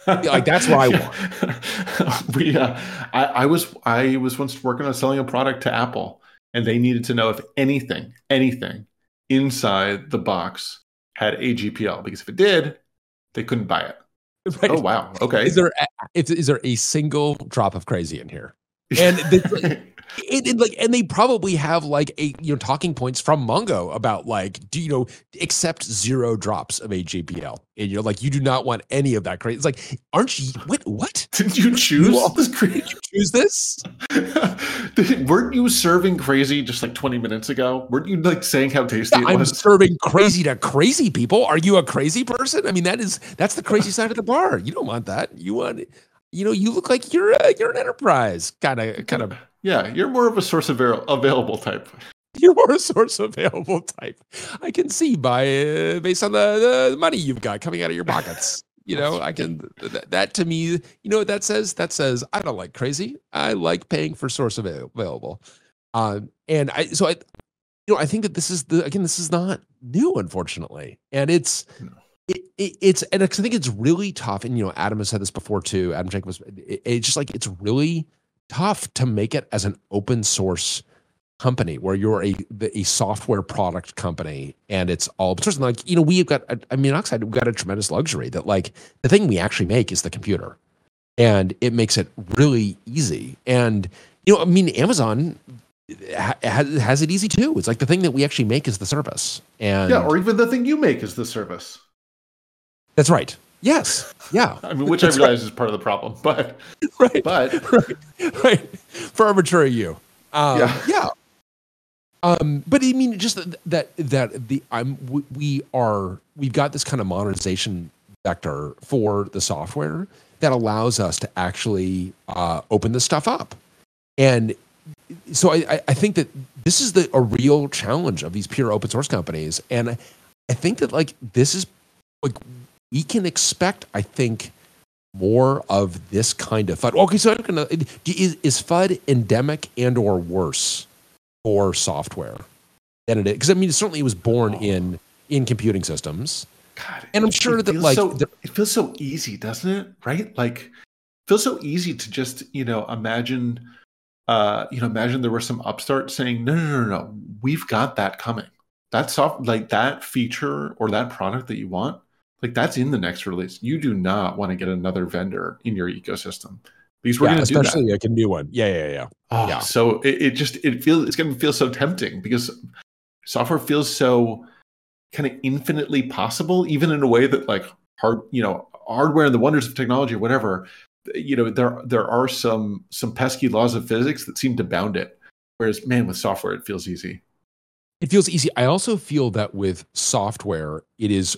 Like that's what I want. I was once working on selling a product to Apple, and they needed to know if anything inside the box had AGPL, because if it did, they couldn't buy it. Right. Oh wow, okay. Is there a single drop of crazy in here? And and they probably have like talking points from Mongo about like, accept 0 drops of AGPL, and you're like, you do not want any of that crazy. It's like, aren't you? What? Did you choose this crazy? Did you choose this? Weren't you serving crazy just like 20 minutes ago? Weren't you like saying how tasty it was? I'm serving crazy to crazy people. Are you a crazy person? I mean, that's the crazy side of the bar. You don't want that. You want, you look like you're an enterprise kind of. Yeah, you're more of a source available type. You're more a source available type. I can see based on the money you've got coming out of your pockets. I can, that to me, what that says? That says, I don't like crazy. I like paying for source available. And I think that this is not new, unfortunately. And I think it's really tough. And, Adam has said this before too. Adam Jacobs, it's just like, it's really tough to make it as an open source company where you're a software product company and it's all open source. And like, we've got, Oxide, we've got a tremendous luxury that like the thing we actually make is the computer, and it makes it really easy. And, Amazon has it easy too. It's like the thing that we actually make is the service. And yeah, or even the thing you make is the service. That's right. Yes. Yeah. Which I realize is part of the problem, but right. For arbitrary you. Yeah. But I mean, just we've got this kind of monetization vector for the software that allows us to actually open this stuff up. And so I think that this is a real challenge of these pure open source companies. And I think that like, this is like, we can expect, I think, more of this kind of FUD. Okay, so is FUD endemic and or worse for software than it is? Because it certainly was born in computing systems. God, and I'm sure that like it feels so easy, doesn't it? Right? Like, it feels so easy to just imagine there was some upstart saying no, we've got that coming. That like that feature or that product that you want. Like, that's in the next release. You do not want to get another vendor in your ecosystem because we're going to do that. Especially like a new one. Yeah. Oh, yeah. So it's going to feel so tempting because software feels so kind of infinitely possible, even in a way that like hardware and the wonders of technology or whatever, there are some pesky laws of physics that seem to bound it. Whereas, man, with software, it feels easy. It feels easy. I also feel that with software, it is,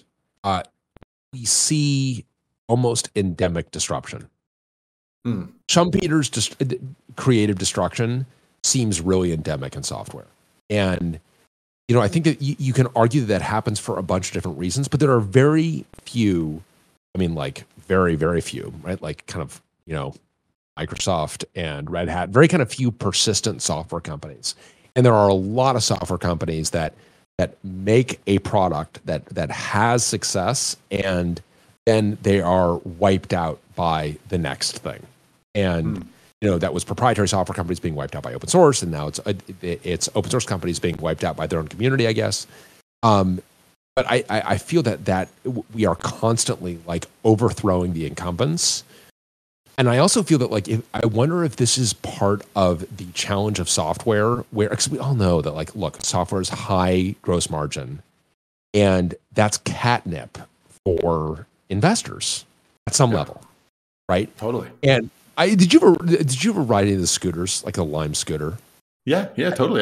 we see almost endemic disruption. Schumpeter's creative destruction seems really endemic in software. And, I think that you can argue that happens for a bunch of different reasons, but there are very few, like very, very few, right? Like kind of, Microsoft and Red Hat, very kind of few persistent software companies. And there are a lot of software companies that make a product that has success, and then they are wiped out by the next thing. And that was proprietary software companies being wiped out by open source, and now it's open source companies being wiped out by their own community, I guess. But I feel that we are constantly like overthrowing the incumbents. And I also feel that like, I wonder if this is part of the challenge of software, where, because we all know that like, look, software is high gross margin, and that's catnip for investors at some level, right? Totally. And did you ever ride any of the scooters, like a Lime scooter? Yeah, totally.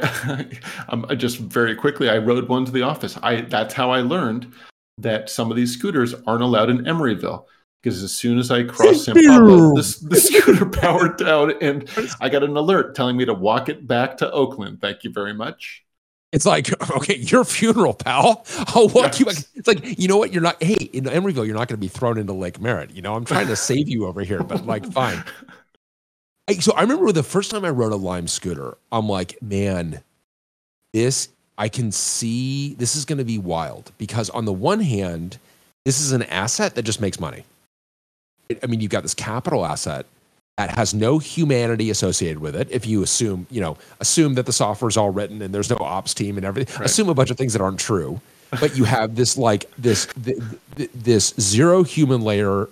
I just very quickly, I rode one to the office. That's how I learned that some of these scooters aren't allowed in Emeryville. Because as soon as I crossed San Pablo, the scooter powered down, and I got an alert telling me to walk it back to Oakland. Thank you very much. It's like, okay, your funeral, pal. I'll walk you back. It's like, you know what? You're not, hey, in Emeryville, you're not going to be thrown into Lake Merritt. I'm trying to save you over here, but like, fine. So I remember the first time I rode a Lime scooter, I'm like, man, I can see this is going to be wild, because on the one hand, this is an asset that just makes money. I mean, you've got this capital asset that has no humanity associated with it. If you assume that the software is all written and there's no ops team and everything, assume a bunch of things that aren't true. But you have this this zero human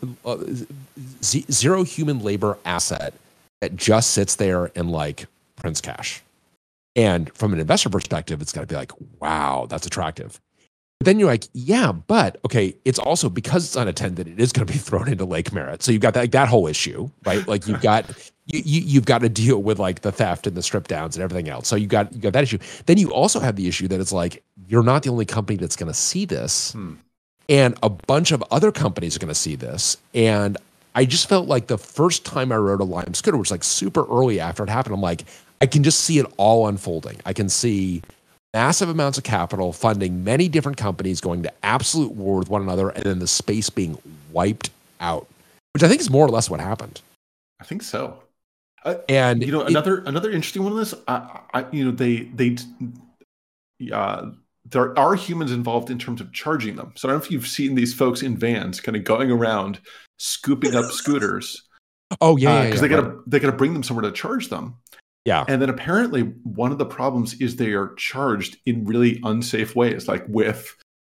labor asset that just sits there and like prints cash. And from an investor perspective, it's got to be like, wow, that's attractive. But then you're like, yeah, but okay, it's also because it's unattended, it is going to be thrown into Lake Merritt. So you've got that whole issue, right? Like you've got to deal with like the theft and the strip downs and everything else. So you got that issue. Then you also have the issue that it's like you're not the only company that's going to see this, and a bunch of other companies are going to see this. And I just felt like the first time I rode a Lime scooter, which was like super early after it happened, I'm like, I can just see it all unfolding. I can see massive amounts of capital funding many different companies going to absolute war with one another, and then the space being wiped out, which I think is more or less what happened. I think so. And another interesting one of this, there are humans involved in terms of charging them. So I don't know if you've seen these folks in vans kind of going around scooping up scooters. Oh yeah, because they gotta bring them somewhere to charge them. Yeah. And then apparently one of the problems is they are charged in really unsafe ways, like with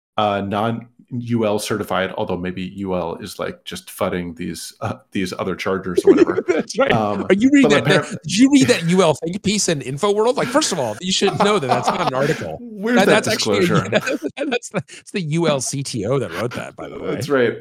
non-UL certified, although maybe UL is like just fudding these other chargers or whatever. That's right. Are you reading that? Did you read that UL think piece in InfoWorld? Like, first of all, you should know that that's not an article. Where's that disclosure? That's the UL CTO that wrote that, by the way. That's right.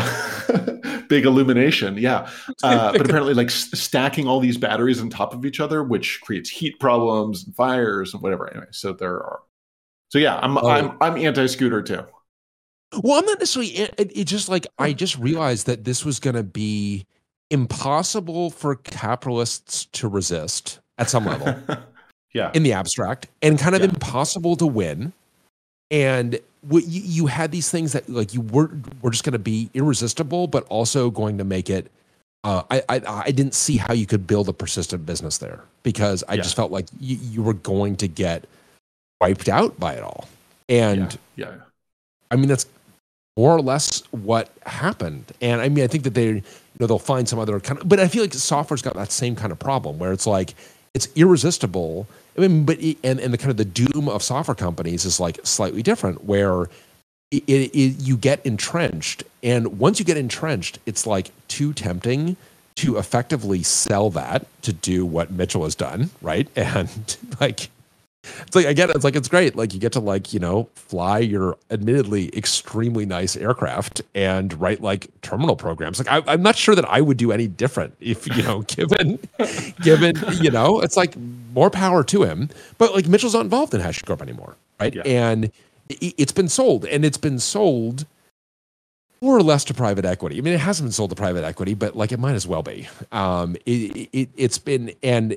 Big illumination, yeah. But apparently, like stacking all these batteries on top of each other, which creates heat problems and fires and whatever. Anyway, so there are. So yeah, I'm anti-scooter too. Well, I'm not necessarily. It's just like I just realized that this was going to be impossible for capitalists to resist at some level. Yeah, in the abstract, and kind of impossible to win. And you had these things that like you were just going to be irresistible, but also going to make it. I didn't see how you could build a persistent business there, because I just felt like you were going to get wiped out by it all. And I mean, that's more or less what happened. And I mean, I think that they'll find some other kind of, but I feel like software's got that same kind of problem where it's like, it's irresistible. I mean, but and the kind of the doom of software companies is like slightly different, where you get entrenched, and once you get entrenched, it's like too tempting to effectively sell that to do what Mitchell has done, right? And like, it's like, I get it. It's like, it's great. Like you get to like, fly your admittedly extremely nice aircraft and write like terminal programs. Like I'm not sure that I would do any different if, given, it's like more power to him, but like Mitchell's not involved in HashiCorp anymore. Right. Yeah. And it's been sold, and it's been sold more or less to private equity. I mean, it hasn't been sold to private equity, but like it might as well be. It's been, and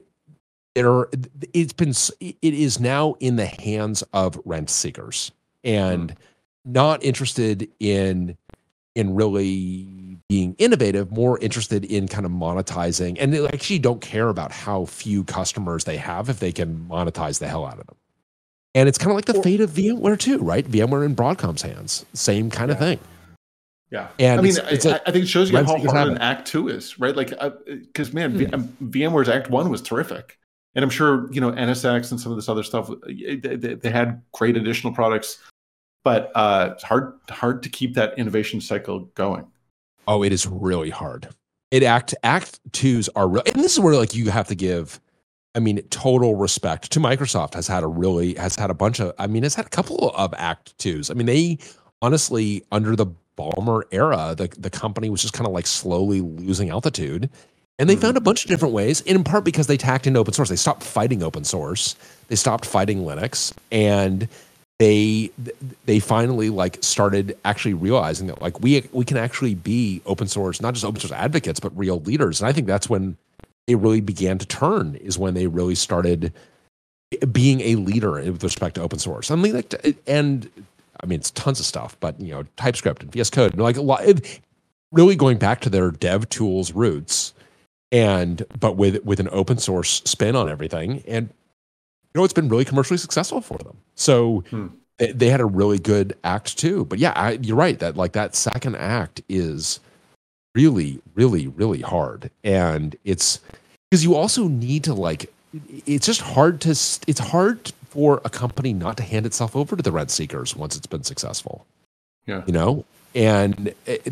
it is now in the hands of rent seekers and not interested in really being innovative, more interested in kind of monetizing, and they actually don't care about how few customers they have if they can monetize the hell out of them. And it's kind of like the fate of VMware too, right? VMware in Broadcom's hands, same kind of thing. Yeah, and I mean, I think it shows you how hard an Act 2 is, right? Like, because VMware's Act 1 was terrific. And I'm sure, NSX and some of this other stuff, they had great additional products, but it's hard to keep that innovation cycle going. Oh, it is really hard. Act 2s are real. And this is where like you have to give, I mean, total respect to Microsoft. Has had a couple of Act 2s. I mean, they honestly, under the Ballmer era, the company was just kind of like slowly losing altitude. And they found a bunch of different ways, in part because they tacked into open source. They stopped fighting open source. They stopped fighting Linux, and they finally like started actually realizing that like we can actually be open source, not just open source advocates, but real leaders. And I think that's when they really began to turn, is when they really started being a leader with respect to open source. I mean, it's tons of stuff, but TypeScript and VS Code, and like a lot, really going back to their dev tools roots. But with an open source spin on everything, and it's been really commercially successful for them. So they had a really good Act 2. But yeah, you're right that like that second act is really, really, really hard. And it's because you also need to like, it's just hard to, it's hard for a company not to hand itself over to the rent seekers once it's been successful. Yeah. You know, and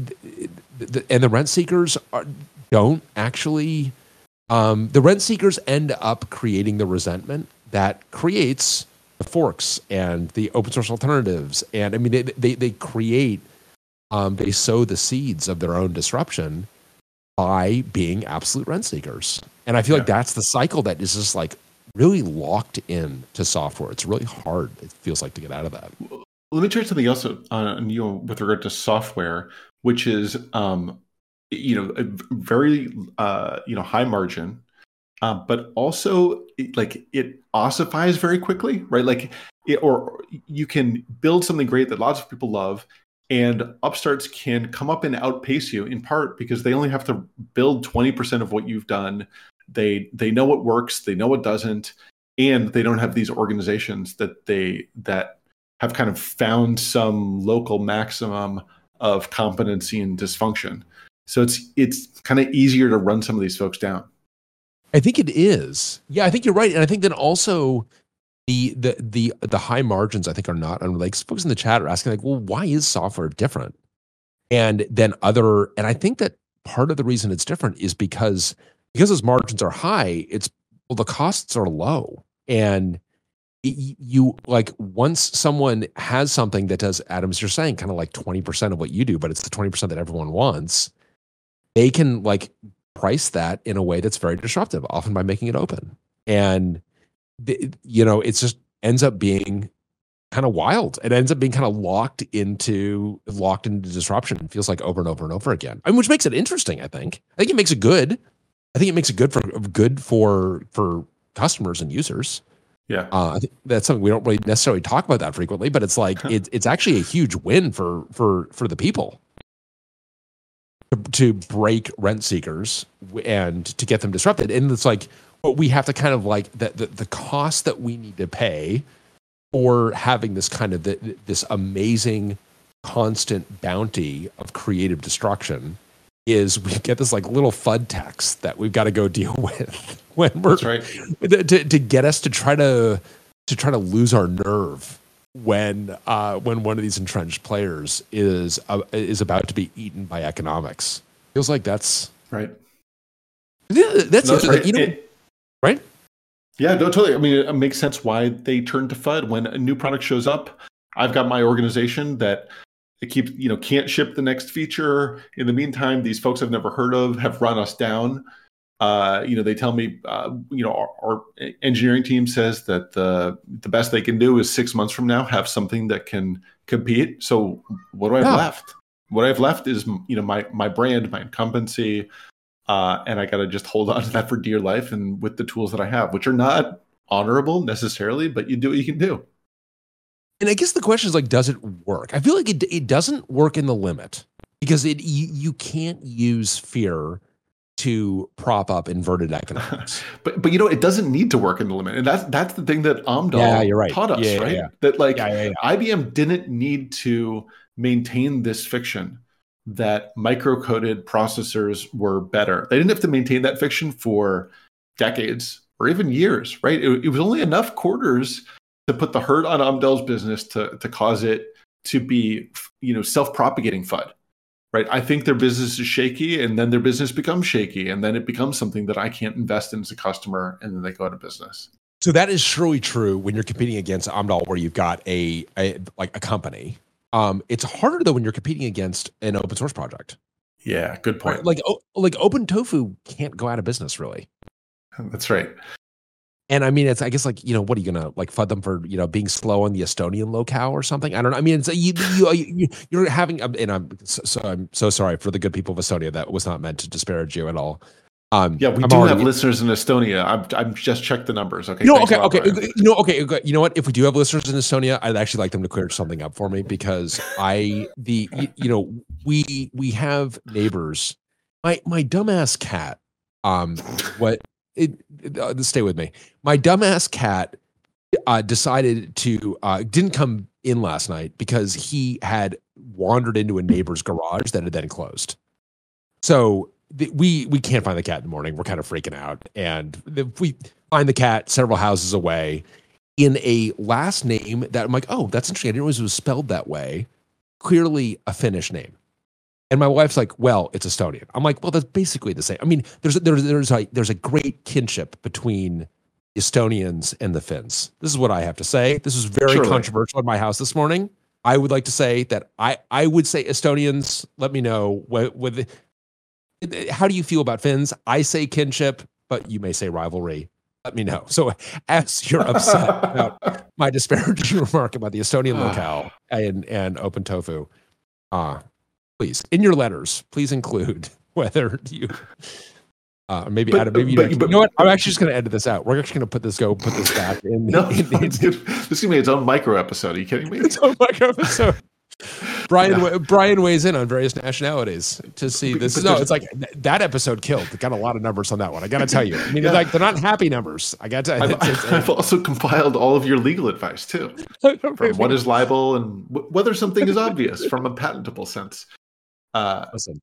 the rent seekers don't actually, the rent seekers end up creating the resentment that creates the forks and the open source alternatives. And I mean, they create, they sow the seeds of their own disruption by being absolute rent seekers. And I feel like that's the cycle that is just like really locked in to software. It's really hard, it feels like, to get out of that. Let me try something else with regard to software, which is a very high margin, but also it ossifies very quickly, right? Like or you can build something great that lots of people love, and upstarts can come up and outpace you in part because they only have to build 20% of what you've done. They know what works, they know what doesn't, and they don't have these organizations that have kind of found some local maximum of competency and dysfunction. So it's kind of easier to run some of these folks down. I think it is. Yeah, I think you're right. And I think then also the high margins, I think, are not unrelated. Folks in the chat are asking like, well, why is software different? And I think that part of the reason it's different is because those margins are high, the costs are low. And you like, once someone has something that does, Adam, as you're saying, kind of like 20% of what you do, but it's the 20% that everyone wants, they can like price that in a way that's very disruptive, often by making it open. And it's just ends up being kind of wild. It ends up being kind of locked into disruption. It feels like over and over and over again. I mean, which makes it interesting. I think it makes it good. I think it makes it good for customers and users. Yeah, I think that's something we don't really necessarily talk about that frequently, but it's like it's actually a huge win for the people to break rent seekers and to get them disrupted. And it's like, but we have to kind of like the cost that we need to pay for having this kind of this amazing constant bounty of creative destruction is we get this like little FUD text that we've got to go deal with when we're to get us to try to lose our nerve when one of these entrenched players is about to be eaten by economics. Feels like that's right. That's right. Right? Yeah, no, totally. I mean, it makes sense why they turn to FUD when a new product shows up. I've got my organization that can't ship the next feature. In the meantime, these folks I've never heard of have run us down. They tell me, our engineering team says that the best they can do is 6 months from now have something that can compete. So what do I have left? What I have left is, my brand, my incumbency, and I got to just hold on to that for dear life and with the tools that I have, which are not honorable necessarily, but you do what you can do. And I guess the question is like, does it work? I feel like it doesn't work in the limit because you can't use fear to prop up inverted economics. but it doesn't need to work in the limit, and that's the thing that Amdahl taught us, right? Yeah. That IBM didn't need to maintain this fiction that micro-coded processors were better. They didn't have to maintain that fiction for decades or even years, right? It was only enough quarters to put the hurt on Amdahl's business to cause it to be, self-propagating FUD, right? I think their business is shaky, and then their business becomes shaky, and then it becomes something that I can't invest in as a customer, and then they go out of business. So that is surely true when you're competing against Amdahl, where you've got a company. It's harder though when you're competing against an open source project. Yeah, good point. Right? Like OpenTofu can't go out of business, really. That's right. And I mean, it's, I guess, like, what are you gonna like FUD them for, being slow on the Estonian locale or something? I don't know. I mean, it's you're having, and I'm so sorry for the good people of Estonia. That was not meant to disparage you at all. Yeah, we do have listeners in Estonia. I'm just checked the numbers. Okay. Okay. You know what? If we do have listeners in Estonia, I'd actually like them to clear something up for me because we have neighbors. My dumbass cat. Stay with me. My dumbass cat decided to didn't come in last night because he had wandered into a neighbor's garage that had then closed. So we can't find the cat in the morning. We're kind of freaking out, and we find the cat several houses away in a last name that I'm like, oh, that's interesting. I didn't realize it was spelled that way. Clearly a Finnish name. And my wife's like, well, it's Estonian. I'm like, well, that's basically the same. I mean, there's a great kinship between Estonians and the Finns. This is what I have to say. This is very controversial in my house this morning. I would like to say that I would say Estonians. Let me know how do you feel about Finns? I say kinship, but you may say rivalry. Let me know. So as you're upset about my disparaging remark about the Estonian locale and Open Tofu, please, in your letters, please include whether you maybe Adam, maybe you know what? I'm actually just going to edit this out. We're actually going to put this back in. No, it's good. This is going to be its own micro episode. Are you kidding me? Its own micro episode. Brian weighs in on various nationalities to see this. No, it's like that episode killed. It got a lot of numbers on that one. I got to tell you. I mean, like they're not happy numbers. I got to. I've also compiled all of your legal advice too, from what is libel and whether something is obvious from a patentable sense. Listen,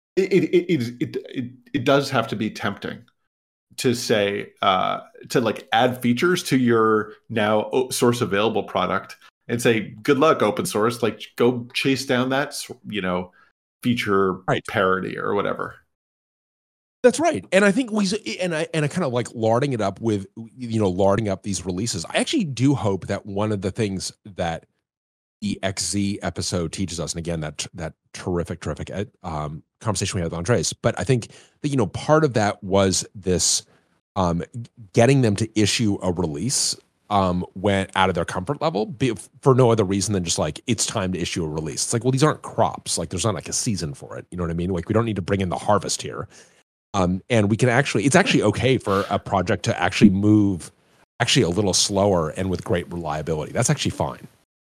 it does have to be tempting to say to like add features to your now source available product and say, good luck, open source. Like, go chase down that, feature parody or whatever. That's right. And I think I kind of like larding it up with, larding up these releases. I actually do hope that one of the things that the XZ episode teaches us, and again, that terrific conversation we had with Andres, but I think that, part of that was this getting them to issue a release went out of their comfort level for no other reason than just like, it's time to issue a release. It's like, well, these aren't crops. Like there's not like a season for it. You know what I mean? Like we don't need to bring in the harvest here. And we can it's actually okay for a project to actually move actually a little slower and with great reliability. That's actually fine.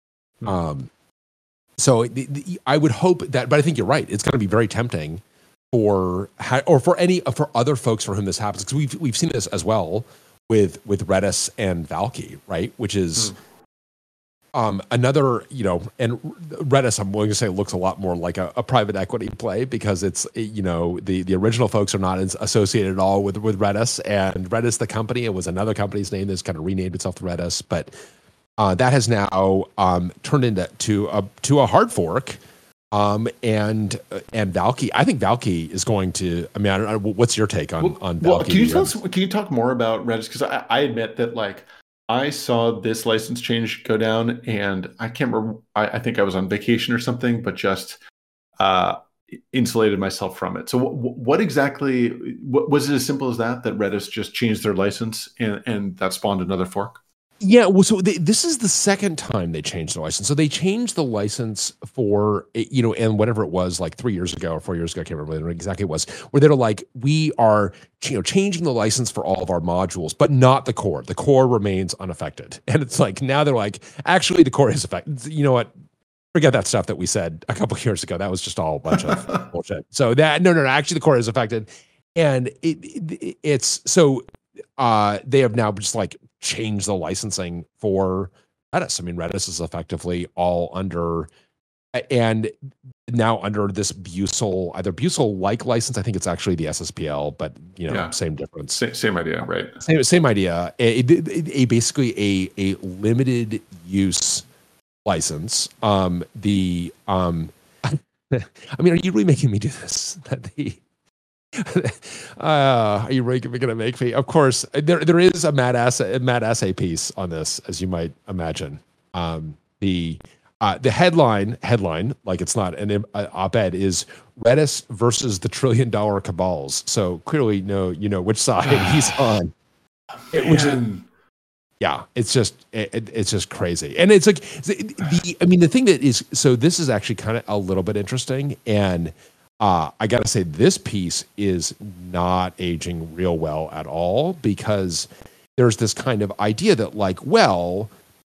So I would hope that, but I think you're right. It's going to be very tempting for other folks for whom this happens. Because we've seen this as well with Redis and Valky, right? Which is another, and Redis, I'm willing to say, looks a lot more like a private equity play because it's, the original folks are not associated at all with Redis, and Redis, the company, it was another company's name that's kind of renamed itself to Redis, but that has now turned into a hard fork. And Valky, I think Valky is going to. I mean, I don't know, what's your take on Valky? Can you talk more about Redis? Because I admit that I saw this license change go down, and I can't remember. I think I was on vacation or something, but just insulated myself from it. So what exactly was it? As simple as that Redis just changed their license, and that spawned another fork? Yeah, well, so this is the second time they changed the license. So they changed the license for, and whatever it was, like 3 years ago or 4 years ago, I can't remember what exactly it was, where they're like, we are, changing the license for all of our modules, but not the core. The core remains unaffected. And it's like, now they're like, actually, the core is affected. You know what? Forget that stuff that we said a couple of years ago. That was just all a bunch of bullshit. So no, actually, the core is affected. And it's so they have now just like change the licensing for Redis. I mean, Redis is effectively all under, and now under this either Busel-like license. I think it's actually the SSPL, but same difference. Same idea, right? Same idea. Basically a limited use license. I mean, are you really making me do this? Are you really going to make me? Of course, there is a Matt Assay piece on this, as you might imagine. The headline, like it's not an op-ed, is Redis versus the $1 trillion cabals. So clearly, you know which side he's on. It's just crazy, and it's like the thing that is, so this is actually kind of a little bit interesting, and I got to say, this piece is not aging real well at all, because there's this kind of idea that, like, well,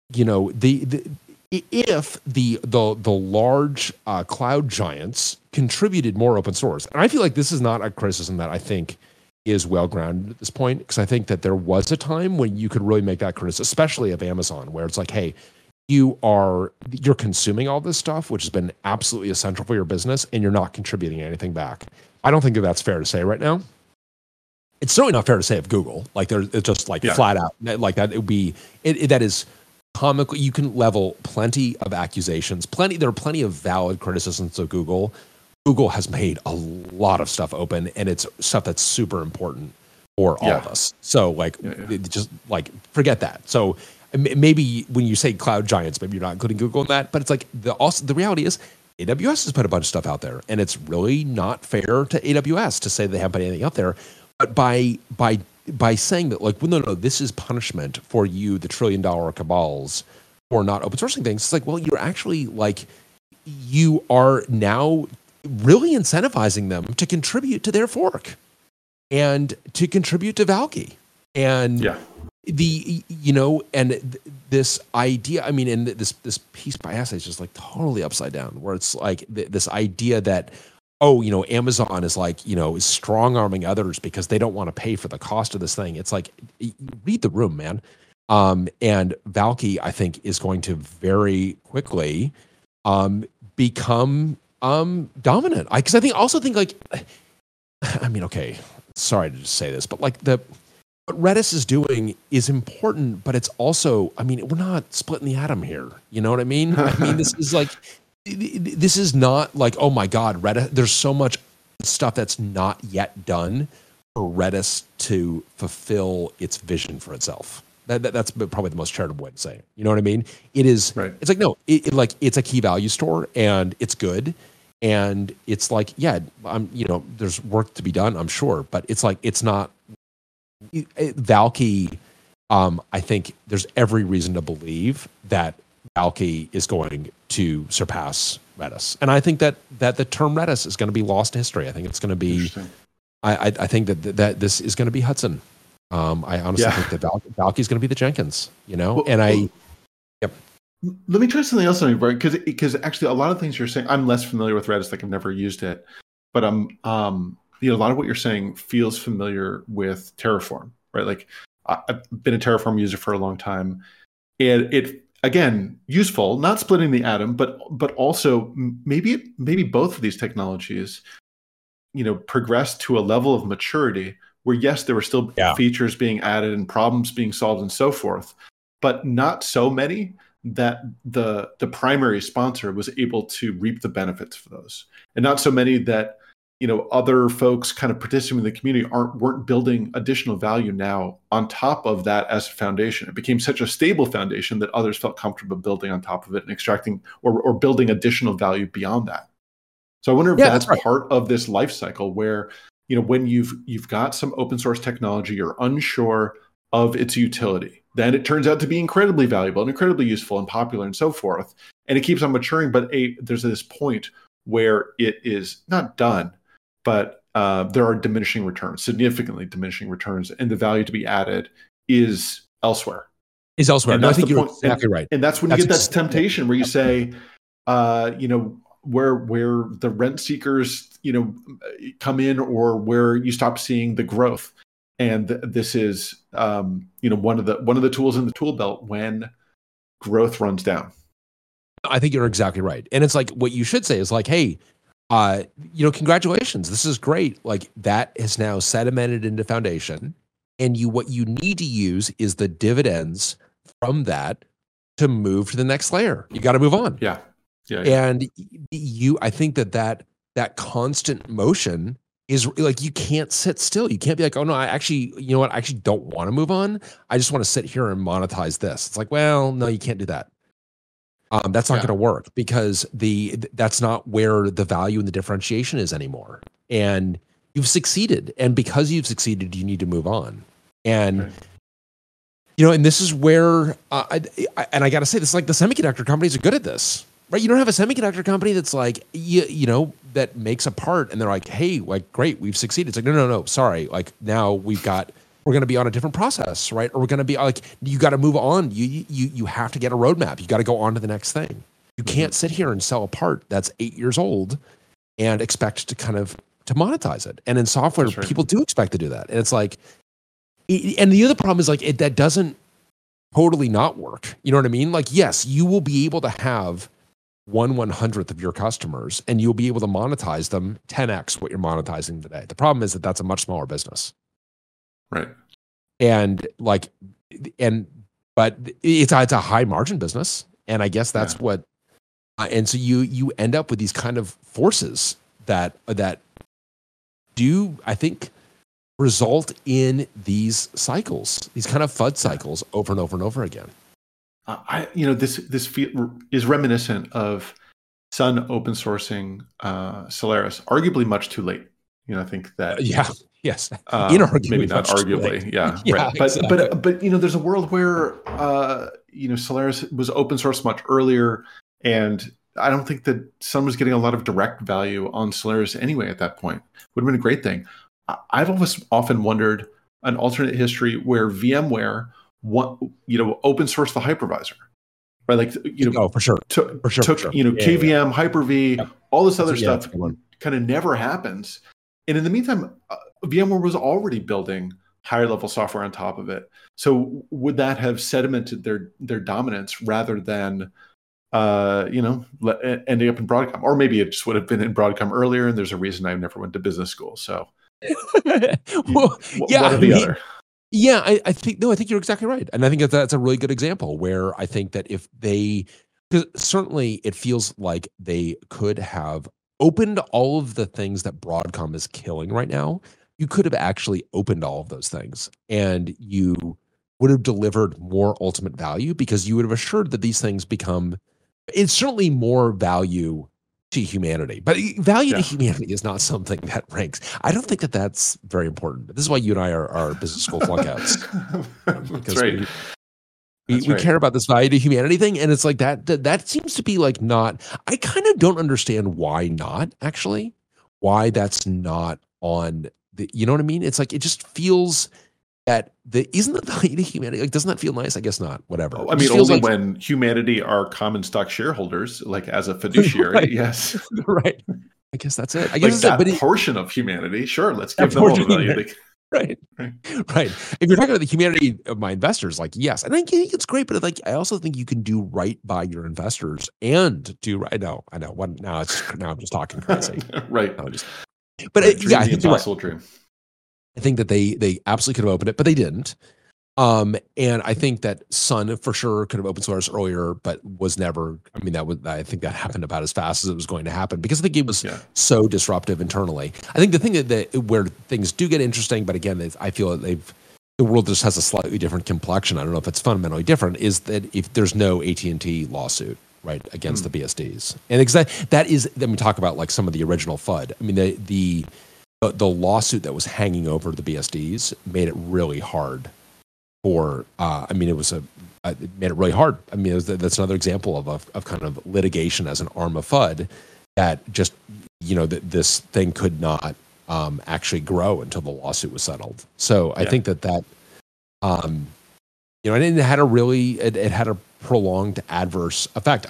if the large cloud giants contributed more open source, and I feel like this is not a criticism that I think is well grounded at this point, because I think that there was a time when you could really make that criticism, especially of Amazon, where it's like, hey, you're consuming all this stuff, which has been absolutely essential for your business, and you're not contributing anything back. I don't think that that's fair to say right now. It's certainly not fair to say of Google. Like it's just like flat out like that. It would be that is comical. You can level plenty of accusations. There are plenty of valid criticisms of Google. Google has made a lot of stuff open, and it's stuff that's super important for all of us. So just like forget that. So maybe when you say cloud giants, maybe you're not including Google in that. But it's like the reality is AWS has put a bunch of stuff out there, and it's really not fair to AWS to say they haven't put anything out there. But by saying that, like, well, no, this is punishment for you, the $1 trillion cabals, for not open sourcing things. It's like, well, you're actually like, you are now really incentivizing them to contribute to their fork and to contribute to Valky. And this idea, I mean, and this piece by Assay is just like totally upside down, where it's like this idea that, Amazon is like, is strong arming others because they don't want to pay for the cost of this thing. It's like, read the room, man. And Valky, I think, is going to very quickly become dominant. Because I also think like, I mean, okay, sorry to just say this, but like what Redis is doing is important, but it's also, I mean, we're not splitting the atom here. You know what I mean? I mean, this is not like, oh my God, Redis, there's so much stuff that's not yet done for Redis to fulfill its vision for itself. That's probably the most charitable way to say it. You know what I mean? It is, right. It's like, no, it's a key value store and it's good. And it's like, there's work to be done, I'm sure, but it's like, it's not Valky. I think there's every reason to believe that Valky is going to surpass Redis. And I think that the term Redis is going to be lost to history. I think it's going to be, I think that this is going to be Hudson. I honestly think that Valky is going to be the Jenkins, Let me try something else on you, Brian, because actually a lot of things you're saying, I'm less familiar with Redis, like I've never used it, but a lot of what you're saying feels familiar with Terraform, right? Like I've been a Terraform user for a long time, and it, again, useful, not splitting the atom, but also maybe both of these technologies, progress to a level of maturity where, yes, there were still features being added and problems being solved and so forth, but not so many that the primary sponsor was able to reap the benefits for those, and not so many that other folks kind of participating in the community weren't building additional value now on top of that as a foundation. It became such a stable foundation that others felt comfortable building on top of it and extracting or building additional value beyond that. So I wonder if that's part of this life cycle where, when you've got some open source technology, you're unsure of its utility. Then it turns out to be incredibly valuable and incredibly useful and popular and so forth. And it keeps on maturing, but there's this point where it is not done, but there are diminishing returns, significantly diminishing returns, and the value to be added is elsewhere. No, I think you're exactly right. And that's when you get that temptation where you say, where the rent seekers, come in, or where you stop seeing the growth. And this is, one of the tools in the tool belt when growth runs down. I think you're exactly right. And it's like, what you should say is like, hey, congratulations, this is great. Like, that is now sedimented into foundation. And what you need to use is the dividends from that to move to the next layer. You got to move on. Yeah. And I think that constant motion is like, you can't sit still. You can't be like, oh no, I actually don't want to move on. I just want to sit here and monetize this. It's like, well, no, you can't do that. That's not going to work, because that's not where the value and the differentiation is anymore. And you've succeeded. And because you've succeeded, you need to move on. And, and this is where, I got to say, this is like, the semiconductor companies are good at this, right? You don't have a semiconductor company that's like, that makes a part and they're like, hey, like, great, we've succeeded. It's like, no, sorry. Like, now we're going to be on a different process, right? Or we're going to be like, you got to move on. You have to get a roadmap. You got to go on to the next thing. You can't sit here and sell a part that's 8 years old and expect to to monetize it. And in software, people do expect to do that. And it's like, and the other problem is like, that doesn't totally not work. You know what I mean? Like, yes, you will be able to have 1/100th of your customers, and you'll be able to monetize them 10x what you're monetizing today. The problem is that that's a much smaller business. Right. And like, but it's a high margin business. And I guess that's what, and so you end up with these kind of forces that do, I think, result in these cycles, these kind of FUD cycles over and over and over again. This is reminiscent of Sun open sourcing Solaris, arguably much too late. I think that yes, inarguably, maybe not arguably, right. But exactly. but there's a world where Solaris was open source much earlier, and I don't think that Sun was getting a lot of direct value on Solaris anyway at that point. Would have been a great thing. I've often wondered an alternate history where VMware open source the hypervisor, right? Like for sure. took KVM, Hyper-V, all this other stuff kind of never happens. And in the meantime, VMware was already building higher level software on top of it. So would that have sedimented their dominance rather than ending up in Broadcom? Or maybe it just would have been in Broadcom earlier, and there's a reason I never went to business school. So one or the other. Yeah, I think you're exactly right. And I think that's a really good example where I think that because certainly it feels like they could have opened all of the things that Broadcom is killing right now. You could have actually opened all of those things, and you would have delivered more ultimate value because you would have assured that these things it's certainly more value to humanity, but value to humanity is not something that ranks. I don't think that that's very important. This is why you and I are business school flunkouts. That's right. We care about this value to humanity thing, and it's like that seems to be like not. I kind of don't understand why not actually. Why that's not on the. You know what I mean? It's like it just feels that isn't the value to humanity. Like, doesn't that feel nice? I guess not. Whatever. I mean, only when humanity are common stock shareholders, like as a fiduciary. Right. Yes. Right. I guess that's it. I guess like that portion of humanity. Sure, let's give them all the value. Right. If you're talking about the humanity of my investors, like yes, and I think it's great, but like I also think you can do right by your investors and do right. I know. Now I'm just talking crazy. Right. But I think impossible dream. I think that they absolutely could have opened it, but they didn't. And I think that Sun for sure could have open source earlier, but was never. I mean, I think that happened about as fast as it was going to happen because I think it was so disruptive internally. I think the thing that where things do get interesting, but again, I feel that the world just has a slightly different complexion. I don't know if it's fundamentally different. Is that if there's no AT&T lawsuit right against the BSDs, and that is. Then we talk about like some of the original FUD. I mean, the lawsuit that was hanging over the BSDs made it really hard. It made it really hard. I mean, that's another example of kind of litigation as an arm of FUD that just, this thing could not actually grow until the lawsuit was settled. So I think that and it had a prolonged adverse effect.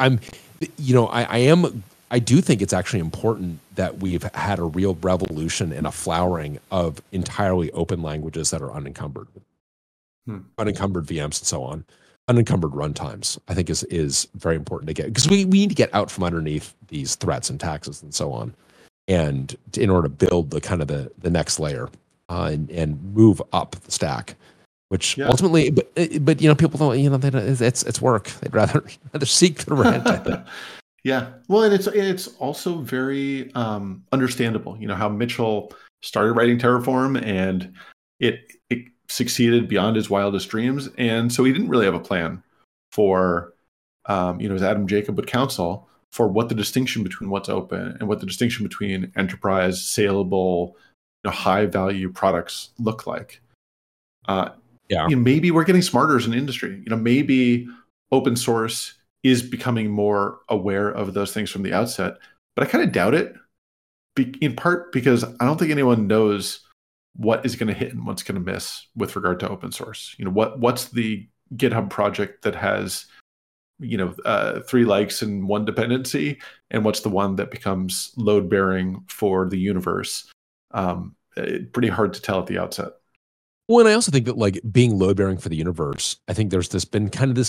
I do think it's actually important that we've had a real revolution and a flowering of entirely open languages that are unencumbered. Unencumbered VMs and so on, unencumbered runtimes, I think is very important to get because we need to get out from underneath these threats and taxes and so on, and in order to build the kind of the next layer and move up the stack, which ultimately, but people don't, it's work. They'd rather seek the rent. I think. Yeah, well, and it's also very understandable. How Mitchell started writing Terraform and it succeeded beyond his wildest dreams, and so he didn't really have a plan for, as Adam Jacob would counsel, for what the distinction between what's open and what the distinction between enterprise, saleable, high value products look like. Maybe we're getting smarter as an industry. Maybe open source is becoming more aware of those things from the outset, but I kind of doubt it. In part because I don't think anyone knows what is going to hit and what's going to miss with regard to open source. What's the GitHub project that has 3 likes and 1 dependency, and what's the one that becomes load bearing for the universe? Pretty hard to tell at the outset. Well, and I also think that like being load bearing for the universe, I think there's been kind of this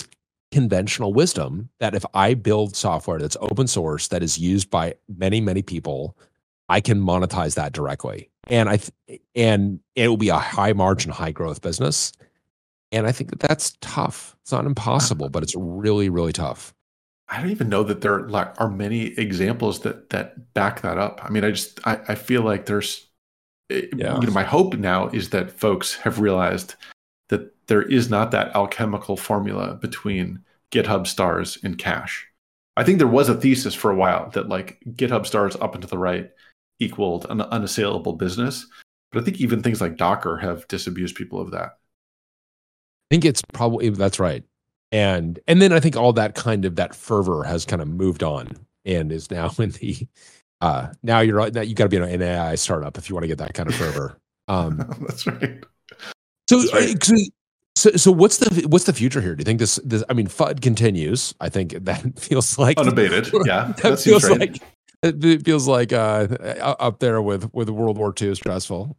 conventional wisdom that if I build software that's open source, that is used by many, many people, I can monetize that directly. And it will be a high margin, high growth business. And I think that that's tough. It's not impossible, but it's really, really tough. I don't even know that there are many examples that back that up. I mean, I feel like there's, my hope now is that folks have realized that there is not that alchemical formula between GitHub stars and cash. I think there was a thesis for a while that like GitHub stars up and to the right equaled an unassailable business. But I think even things like Docker have disabused people of that. I think it's probably, that's right. And then I think all that kind of that fervor has kind of moved on and is now in the now you got to be an AI startup if you want to get that kind of fervor. That's right. So, that's right. So what's the future here? Do you think this I mean, FUD continues? I think that feels like unabated. Yeah, that feels right. It feels like up there with World War II stressful.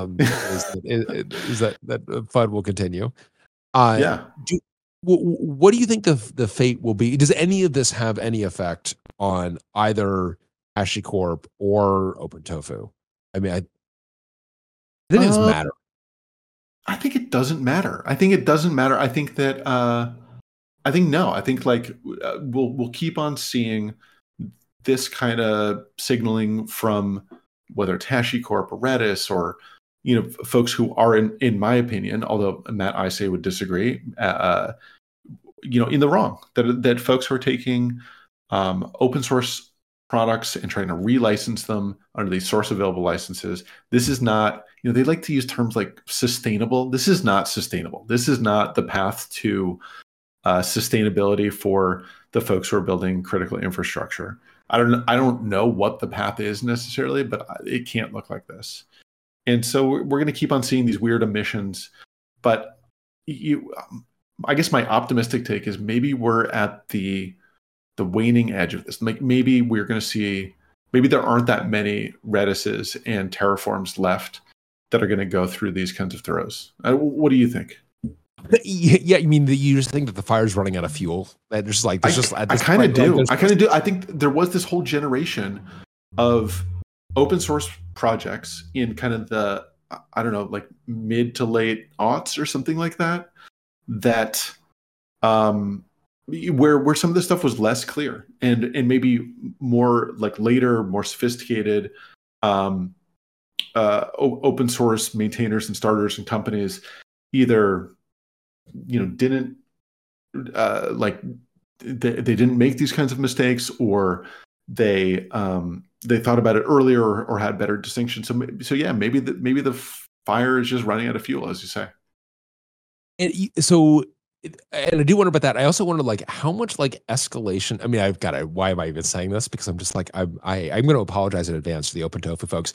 Is that FUD will continue? Yeah. What do you think the fate will be? Does any of this have any effect on either HashiCorp or OpenTofu? I mean, I think it doesn't matter. I think it doesn't matter. I think it doesn't matter. I think that I think no. I think like we'll keep on seeing this kind of signaling from whether it's HashiCorp or Redis or folks who are in my opinion, although Matt Isay would disagree, in the wrong. That folks who are taking open source products and trying to relicense them under these source available licenses. This is not, they like to use terms like sustainable. This is not sustainable. This is not the path to sustainability for the folks who are building critical infrastructure. I don't know what the path is necessarily, but it can't look like this. And so we're going to keep on seeing these weird emissions. But I guess my optimistic take is maybe we're at the waning edge of this. Like maybe we're going to see, maybe there aren't that many Redises and Terraforms left that are going to go through these kinds of throws. What do you think? Yeah, you mean you just think that the fire's running out of fuel? That just like I kind of do. I think there was this whole generation of open source projects in kind of the, I don't know, like mid to late aughts or something like that. That where some of this stuff was less clear and maybe more like later, more sophisticated open source maintainers and starters and companies either didn't they didn't make these kinds of mistakes, or they thought about it earlier or had better distinction. So yeah, maybe the fire is just running out of fuel, as you say. And I do wonder about that. I also wonder like how much like escalation. I mean, why am I even saying this? Because I'm just like I'm going to apologize in advance to the OpenTofu folks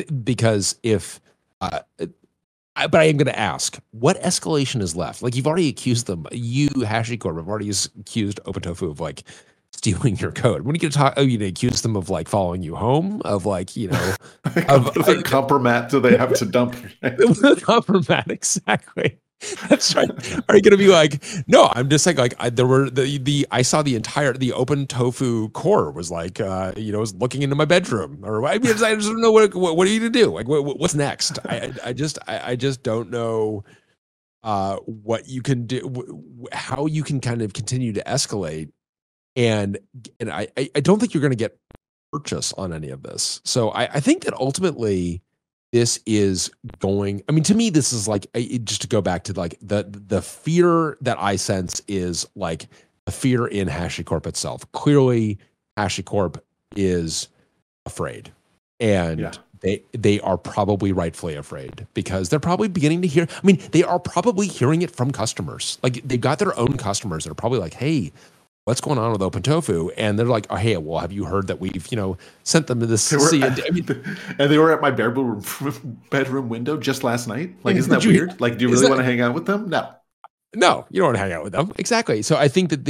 but I am going to ask, what escalation is left? Like you've already accused them, you HashiCorp have already accused OpenTofu of like stealing your code. When are you going to talk? Oh, you accuse them of like following you home, of like of compromat do they have to dump? Compromat, exactly. That's right. Are you going to be like, no? I'm just saying, like, there were I saw the OpenTofu core was like, was looking into my bedroom, or I just don't know what are you going to do? Like, what's next? I just don't know what you can do, how you can kind of continue to escalate, and I don't think you're going to get purchase on any of this. So I think that ultimately, this is going, I mean, to me, this is like, just to go back to like the fear that I sense is like the fear in HashiCorp itself. Clearly, HashiCorp is afraid, and they are probably rightfully afraid because they're probably beginning to hear, I mean, they are probably hearing it from customers. Like they've got their own customers that are probably like, hey, what's going on with OpenTofu? And they're like, oh, hey, well, have you heard that we've, sent them to this? And they were at my bedroom window just last night. Like, isn't that weird? Like, do you really want to hang out with them? No, you don't want to hang out with them. Exactly. So I think that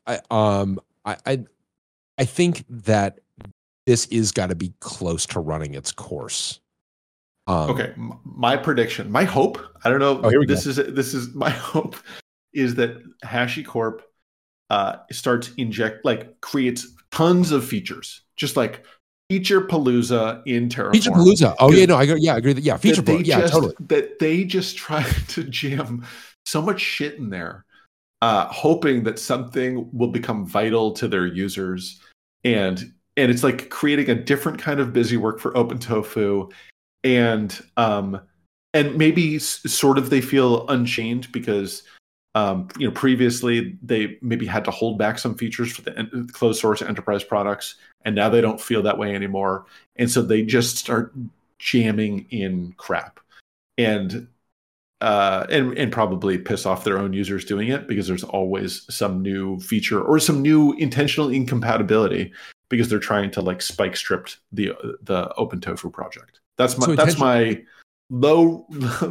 I think that this is got to be close to running its course. Okay. My prediction, my hope, I don't know. This is my hope is that HashiCorp starts creates tons of features, just like Feature Palooza in Terraform. Feature Palooza. Oh yeah, no, I agree. Feature Palooza. Yeah, totally. That they just try to jam so much shit in there, hoping that something will become vital to their users, and it's like creating a different kind of busy work for OpenTofu, and maybe sort of they feel unchained because previously they maybe had to hold back some features for the closed source enterprise products, and now they don't feel that way anymore, and so they just start jamming in crap, and probably piss off their own users doing it, because there's always some new feature or some new intentional incompatibility because they're trying to like spike strip the OpenTofu project. That's my low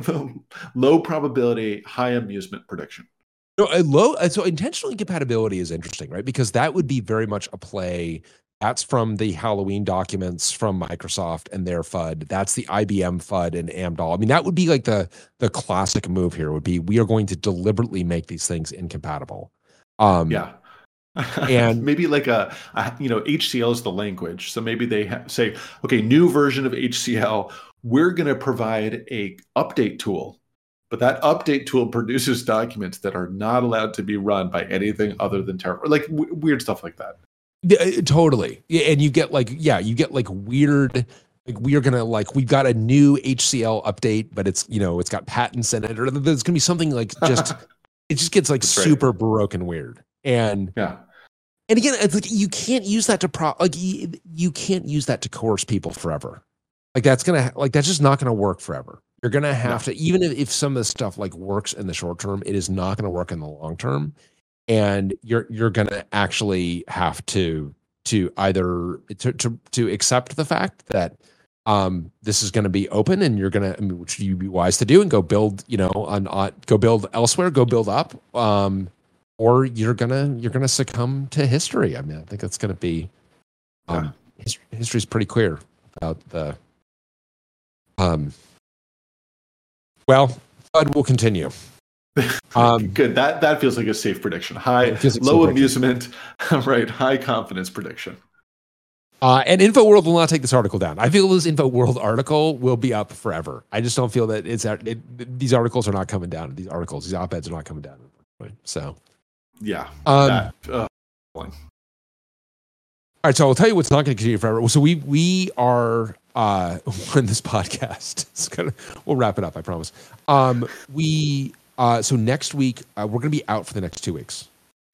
probability, high amusement prediction. No, so intentional incompatibility is interesting, right? Because that would be very much a play. That's from the Halloween documents from Microsoft and their FUD. That's the IBM FUD and Amdahl. I mean, that would be like the classic move here would be, we are going to deliberately make these things incompatible. Yeah. And maybe like HCL is the language. So maybe they say, okay, new version of HCL, we're going to provide a update tool, but that update tool produces documents that are not allowed to be run by anything other than Terraform, like weird stuff like that. Totally. And you get like weird, like we are going to we've got a new HCL update, but it's, it's got patents in it, or there's going to be something like just, it just gets like super Baroque and weird. And yeah. And again, it's like you can't use that to you can't use that to coerce people forever. Like that's just not gonna work forever. You're gonna have to, even if some of the stuff like works in the short term, it is not gonna work in the long term. And you're gonna actually have to either to accept the fact that this is gonna be open, and you're gonna, which you'd be wise to do, and go build, go build elsewhere, go build up. Or you're gonna succumb to history. I mean, I think it's gonna be history's pretty clear about the well, FUD will continue. Good. That feels like a safe prediction. Low amusement, right? High confidence prediction. And InfoWorld will not take this article down. I feel this InfoWorld article will be up forever. I just don't feel that these articles are not coming down. These op-eds are not coming down. So. Yeah. All right, so I'll tell you what's not going to continue forever. So we are when this podcast we'll wrap it up, I promise. So next week we're going to be out for the next 2 weeks.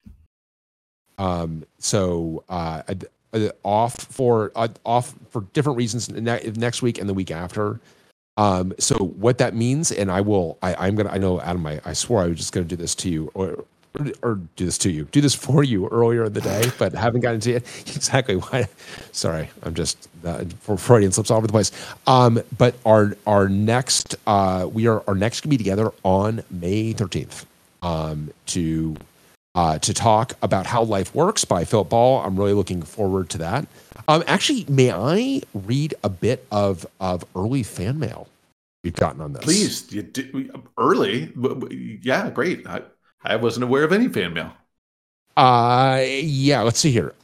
Off for different reasons next week and the week after. So what that means, and I know Adam, I swore I was just going to do this to you or do this for you earlier in the day, but haven't gotten to it. Exactly why. Sorry, I'm just for Freudian slips all over the place. But our next can be together on May 13th to talk about How Life Works by Philip Ball. I'm really looking forward to that. Actually, may I read a bit of early fan mail you've gotten on this? Please, early. Yeah, great. I wasn't aware of any fan mail. Yeah, let's see here.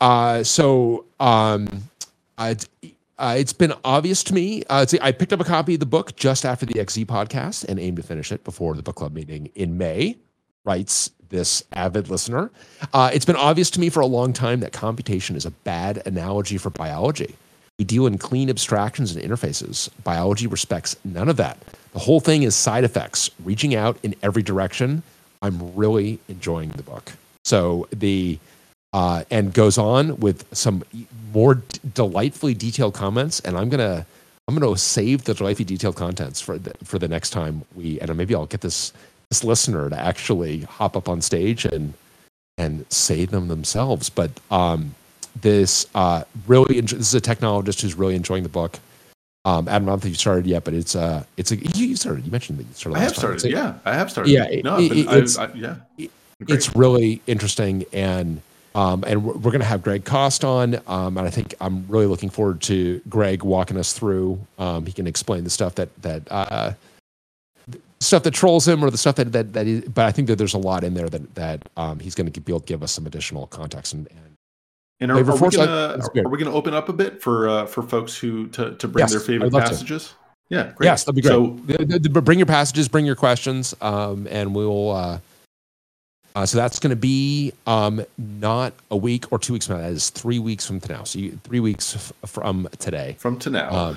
It's been obvious to me. I picked up a copy of the book just after the XZ podcast and aim to finish it before the book club meeting in May, writes this avid listener. It's been obvious to me for a long time that computation is a bad analogy for biology. We deal in clean abstractions and interfaces. Biology respects none of that. The whole thing is side effects, reaching out in every direction. I'm really enjoying the book. So and goes on with some more delightfully detailed comments. And I'm gonna save the delightfully detailed contents for the next time and maybe I'll get this listener to actually hop up on stage and say them themselves. But this is a technologist who's really enjoying the book. Adam, I don't think you started yet, but you started. You mentioned that you started. I have started. I have started. Yeah, it's really interesting, and we're going to have Greg Cost on, and I think I'm really looking forward to Greg walking us through. He can explain the stuff that stuff that trolls him or the stuff that he, but I think that there's a lot in there that he's going to be able to give us some additional context and are we going to open up a bit for folks to bring their favorite passages? Yeah, great. Yes, that'd be great. So bring your passages, bring your questions, and we'll. So that's going to be not a week or 2 weeks from now. That is 3 weeks from now. So 3 weeks from today. From to now.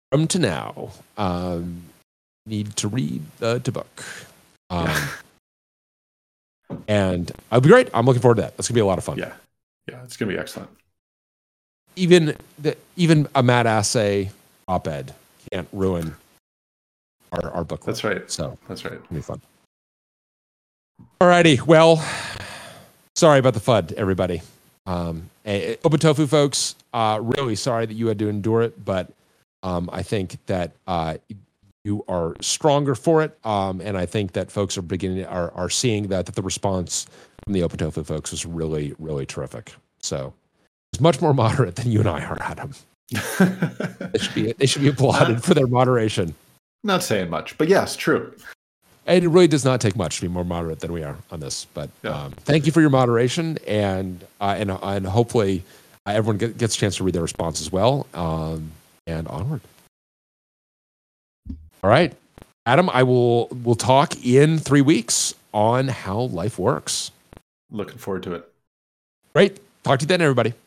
Need to read the book. And it'll be great. I'm looking forward to that. That's going to be a lot of fun. Yeah, it's going to be excellent. Even a Matt Assay op-ed can't ruin our book club. That's right. So that's right. It'll be fun. Alrighty. Well, sorry about the FUD, everybody. Open Tofu folks, really sorry that you had to endure it, but I think that you are stronger for it, and I think that folks are seeing that the response from the Open Tofu folks was really, really terrific. So it's much more moderate than you and I are, Adam. They should be applauded for their moderation. Not saying much, but yes, true. And it really does not take much to be more moderate than we are on this. But thank you for your moderation, and hopefully everyone gets a chance to read their response as well. And onward. All right, Adam, we'll talk in 3 weeks on how life works. Looking forward to it. Great. Talk to you then, everybody.